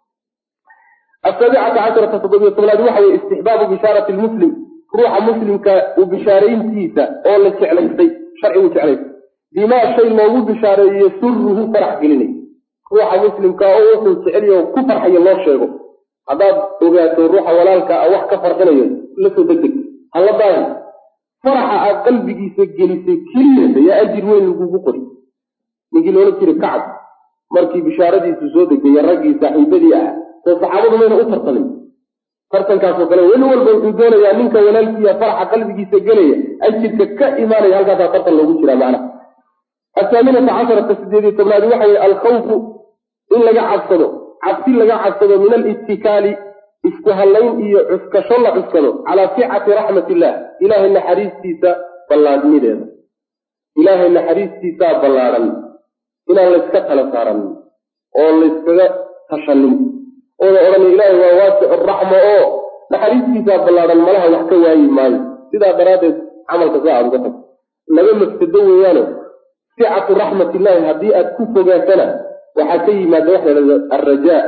asaabicata casharata toddobiyo tobnaad waxa weye istixbaabu bishaarati lmuslim ruuxa muslimka uu bishaarayntiisa oo la jeclaystay sharcigu jeclaystay bimaa shay loogu bishaareeyo yasurruhu farax gelinay ruuxa muslimka oo wuxuu jeceliyo ku farxayo loo sheego haddaad ogaato ruuxa walaalka ah wax ka farxinayo la soo degdeg hala baahi faraxa aad qalbigiisa gelisay keliya yaa ajir weyn lagugu qori ninkii loola jira kacab markii bishaaradiisu soo degtay raggii saaxiibadii ah oo saxaabadu mayna u tartamin tartankaasoo kale weli walba wuxuu doonayaa ninka walaalkiiya faraxa qalbigiisa gelaya ajirka ka imaanaya halkaasaa tartan loogu jiraa macna athaaminata casharata sideediyo tobnaadi waxa weye alkhawfu in laga cabsado cabsi laga cabsado min alitikaali isku hallayn iyo cuskasho la cuskado calaa sicati raxmat illah ilaahay naxariistiisa ballaadhnideeda ilaahay naxariistiisaa ballaadhan inaan layska tala saaran oo layskaga tashanin ooda odhana ilaahay waa waasicu raxma oo naxariistiisaa ballaadhan malaha wax ka waayi maayo sidaa daraaddeed camalka saa aad uga tag laba mafsado weeyaano sicatu raxmatiillaahi haddii aad ku fogaatana waxaa ka yimaada waxa la yidhahda alrajaa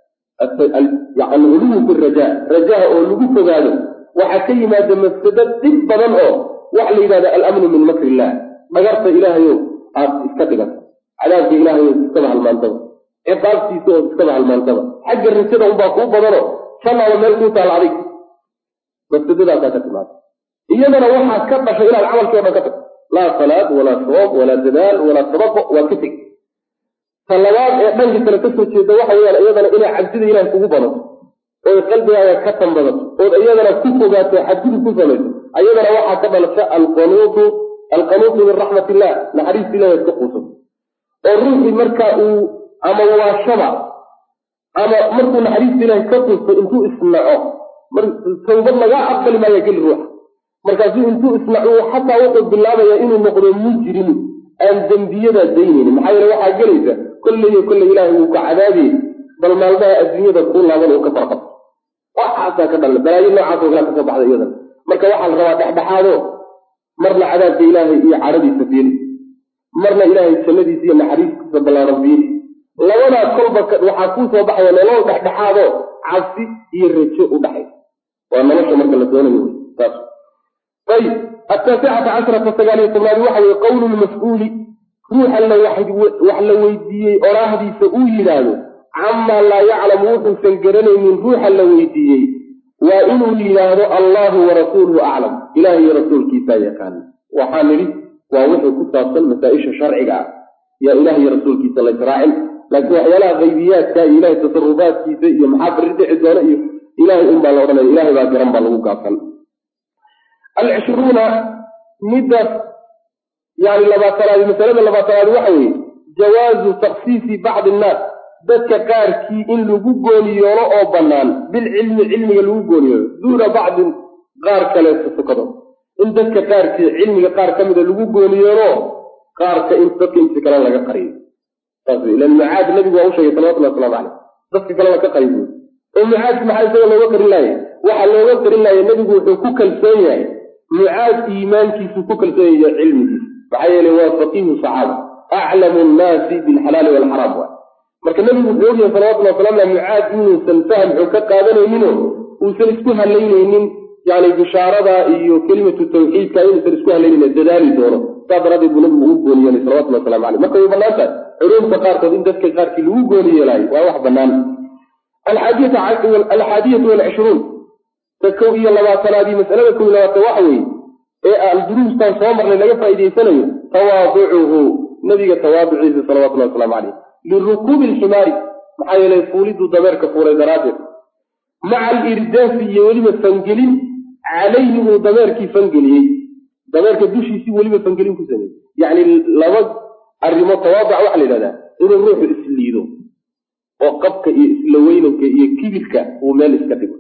alghuluwu fi rajaa rajaha oo lagu fogaado waxaa ka yimaada mafsado dhib badan oo waxa la yidhahda alamnu min makri illah dhagarta ilaahayo aad iska dhigato cadaabka ilaahayo iskaba halmaantaba ciqaabtiisa oo iskaba halmaantaba xagga rajada unbaa kuu badano jannaba meel kuu taal adig mafsadadaasaa ka timaada iyadana waxaad ka dhashay inaad camalkii o dhan ka tagto laa salaad walaa soob walaa dadaal walaa sadaqo waa ka teg talabaad ee dhanka kale kasoo jeeda waxa weyaan iyadana inay cabsida ilahay kugu badato oy qalbigaaga ka tambadato ood iyadana ku fogaato xadgudub ku samayso ayadana waxaa ka dhalasha alqanuutu alqanuutu min raxmat illah naxariista ilahi ad ka quusato oo ruuxii marka uu ama waashaba ama markuu naxariista ilahay ka quusto intuu isnaco tawbad lagaa aqbali maaya geli ruuxa markaasuu intuu isnaco xataa wuxuu bilaabaya inuu noqdo mujrim aan dembiyada daynaynin maxaa yeele waxaa gelaysa kolley iyo kolley ilaahay wuu ka cadaabiyey bal maalmaha adduunyada kuu laaban uu ka farqabto waxaasaa ka dhalna balaayo noocaasoo kala kasoo baxda iyadan marka waxaa la rabaa dhexdhexaado marna cadaabka ilaahay iyo cadhadiisa fiiri marna ilaahay jannadiisa iyo naxariistiisa ballaaran fiiri labadaa kolba waxaa kuu soo baxaya nolol dhexdhexaado cabsi iyo rajo u dhaxay waa nolosha marka la doonayo wey saas ayib ataasicata casharata sagaaliyo tobnaadi waxa weye qowlu lmas-uuli ruuxa la wax la weydiiyey oraahdiisa uu yidhaahdo camaa laa yaclamu wuxuusan garanaynin ruuxa la weydiiyey waa inuu yidhaahdo allahu warasuuluhu aclam ilaah iyo rasuulkiisaa yaqaana waxaa nidhi waa wixii ku saabsan masaa-isha sharciga ah yaa ilaah iyo rasuulkiisa la israacin laakiin waxyaalaha qaybiyaadka iyo ilahay tasarufaadkiisa iyo maxaa bari dhici doona iyo ilahay unbaa la odhanaya ilahay baa garan baa lagu gaabsan alcishruuna middaas yani labaatanaadi masalada labaatanaadi waxa weeye jawaazu taksiisi bacdi innaas dadka qaarkii in lagu gooniyoolo oo bannaan bilcilmi cilmiga lagu gooniyoolo duuna bacdin qaar kaleeto sukado in dadka qaarkii cilmiga qaar ka mida lagu gooniyoolo qaarka in dadka inta kale laga qariyo saas wey ilan mucaad nabigu waa u sheegay salawatullahi waslamu caleyh dadka kalena ka qariy buy oo mucaad maxaa isaga looga qarin laaya waxaa looga qarin laaya nebigu wuxuu ku kalsoon yahay mucaad iimaankiisu ku kalsoon yahay cilmigiisa maxaa yeelay waa faqiihu saxaaba aclamu nnaasi bilxalaali waalxaraam waay marka nebigu wuxuu ogyahay salawatullahi wasalam aleh mucaad inuusan faham xog ka qaadanayninoo uusan isku halaynaynin yani bishaarada iyo kelimatu tawxiidka inuusan isku halaynaynin dadaali doono saa daraaddeed buu nabigu ugu gooni yeelay salawatullahi waslamu caleyh marka way bannaan tahay culumta qaarkood in dadka qaarkii lagu gooni yeelaayo waa wax bannaan alxaadiyatu walcishruun ta kow iyo labaatanaadii masalada kow iyo labaatan waxa weeye ee aan duruustan soo marnay laga faa'iidaysanayo tawaaducuhu nabiga tawaaduciisa salawatullahi waslamu caleyh lirukuubi alximaari maxaa yeelay fuuliduu dameerka fuulay daraaddeed maca alirdaafi iyo weliba fangelin calayhi uu dameerkii fangeliyey dameerka dushiisii weliba fangelin ku sameeyey yacni laba arrimo tawaaduc waxaa la yidhahdaa inuu ruuxu isliido oo qabka iyo isla weynanka iyo kibirka uu meel iska dhigo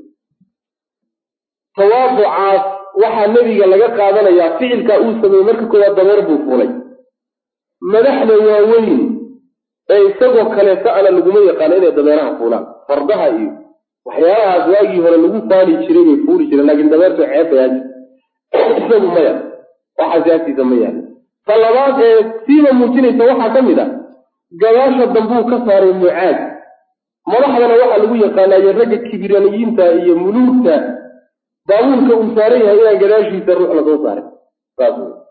tawaaducaas waxaa nebiga laga qaadanayaa ficilkaa uu sameeyey marka koowaad dameer buu fuulay madaxda waaweyn ee isagoo kaleeta ana laguma yaqaano inay dameeraha fuulaan fardaha iyo waxyaalahaas waagii hore lagu faali jiray bay fuuli jireen laakiin dameertu ceebayaaji isagu maya waxaasi agtiisa ma yaali ta labaad ee siiba muujinaysa waxaa ka mid ah gadaasha dambuu ka saaray mucaad madaxdana waxaa lagu yaqaanaaye ragga kibiraniyiinta iyo muluugta daabuulka uu saaran yahay inaan gadaashiisa ruux lasoo saarin saas wey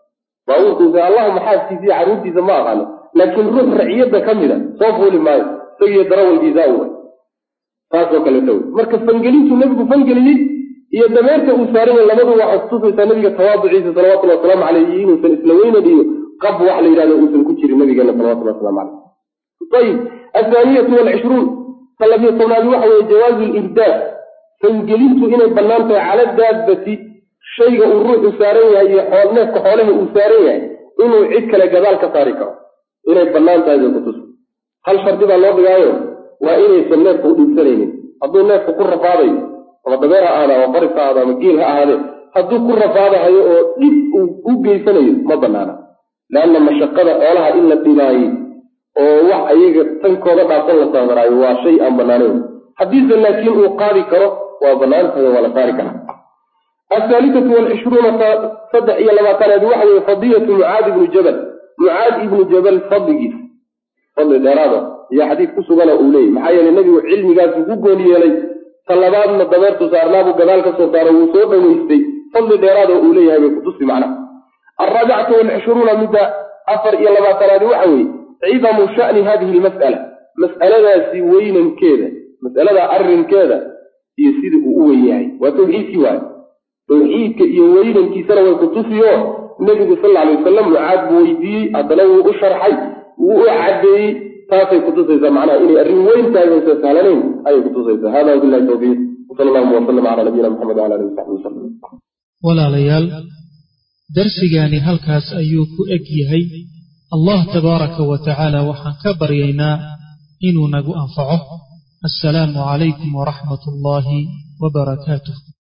باوته الله محاسي في عروضي ما قال لكن روح رعيته كامله صوفوا لما سيد روى الجزاء فاسو كلا تو marka fangelintu nabigu fangeliyay iyo dameerta uu saaray labadu waxa tusaysaa nabiga tawaadiciisa sallallahu alayhi wasallam alayhi inuu san isla weynadiyo qab wax la yiraahdo uu san ku jirin nabiga sallallahu alayhi wasallam طيب الثانية والعشرون طلب يطلب وحوى جواز الإرداد فانجلنت إلى بنانته على الدابة شيء الروح سارية يحول نفك حوله سارية إنه عدك لجبال كطارقة إلى بنانته هذا القطس هل شرط الله بجايه وإنه يسميك إنسانين هذو الناس كل رفاضي وضبيرها هذا وفرق هذا ومجيلها هذا هذو كل رفاضي هذا وقوبي سنين ما بنانا لأن مشقة أولها إلا الدلاهي ووح أيها تنكوضا باطل الله وشيئا بنانين حديثا لكن أقاري كره وبنانته ولا طارقة الثالثة والعشرون صدق إيا لما كان يدوحي فضية معاذ بن جبل معاذ بن جبل فضل فضل درابة يا حديث كسوغانا أولي محايا للنبي وعلمي قال سيقوقوا لي لي طلبات من الدميرت سارناه قبالك سلطان وصوبا ويستي فضل درابة أولي هذا قدسي معنا الرابعة والعشرون مدى أثر إيا لما كان يدوحي عظم شأن هذه المسألة مسألة سوين كذا مسألة أرن كذا يسيد أوياي وتوحيد سواي توحيد يوين كسر ويقتصي النبي صلى الله عليه وسلم عاد بويدي أدلو أشرحي وأعدي تاسي قدسي معنا إلي الرواين تايوين سهلين أي قدسي هذا وبالله التوفيق وصلى الله وسلم على نبينا محمد وعلى آله وصحبه وسلم ولا ليال درسيغاني هلكاس أيوك أجيهي الله تبارك وتعالى وحن كبرينا إنو نقو أنفعه السلام عليكم ورحمة الله وبركاته.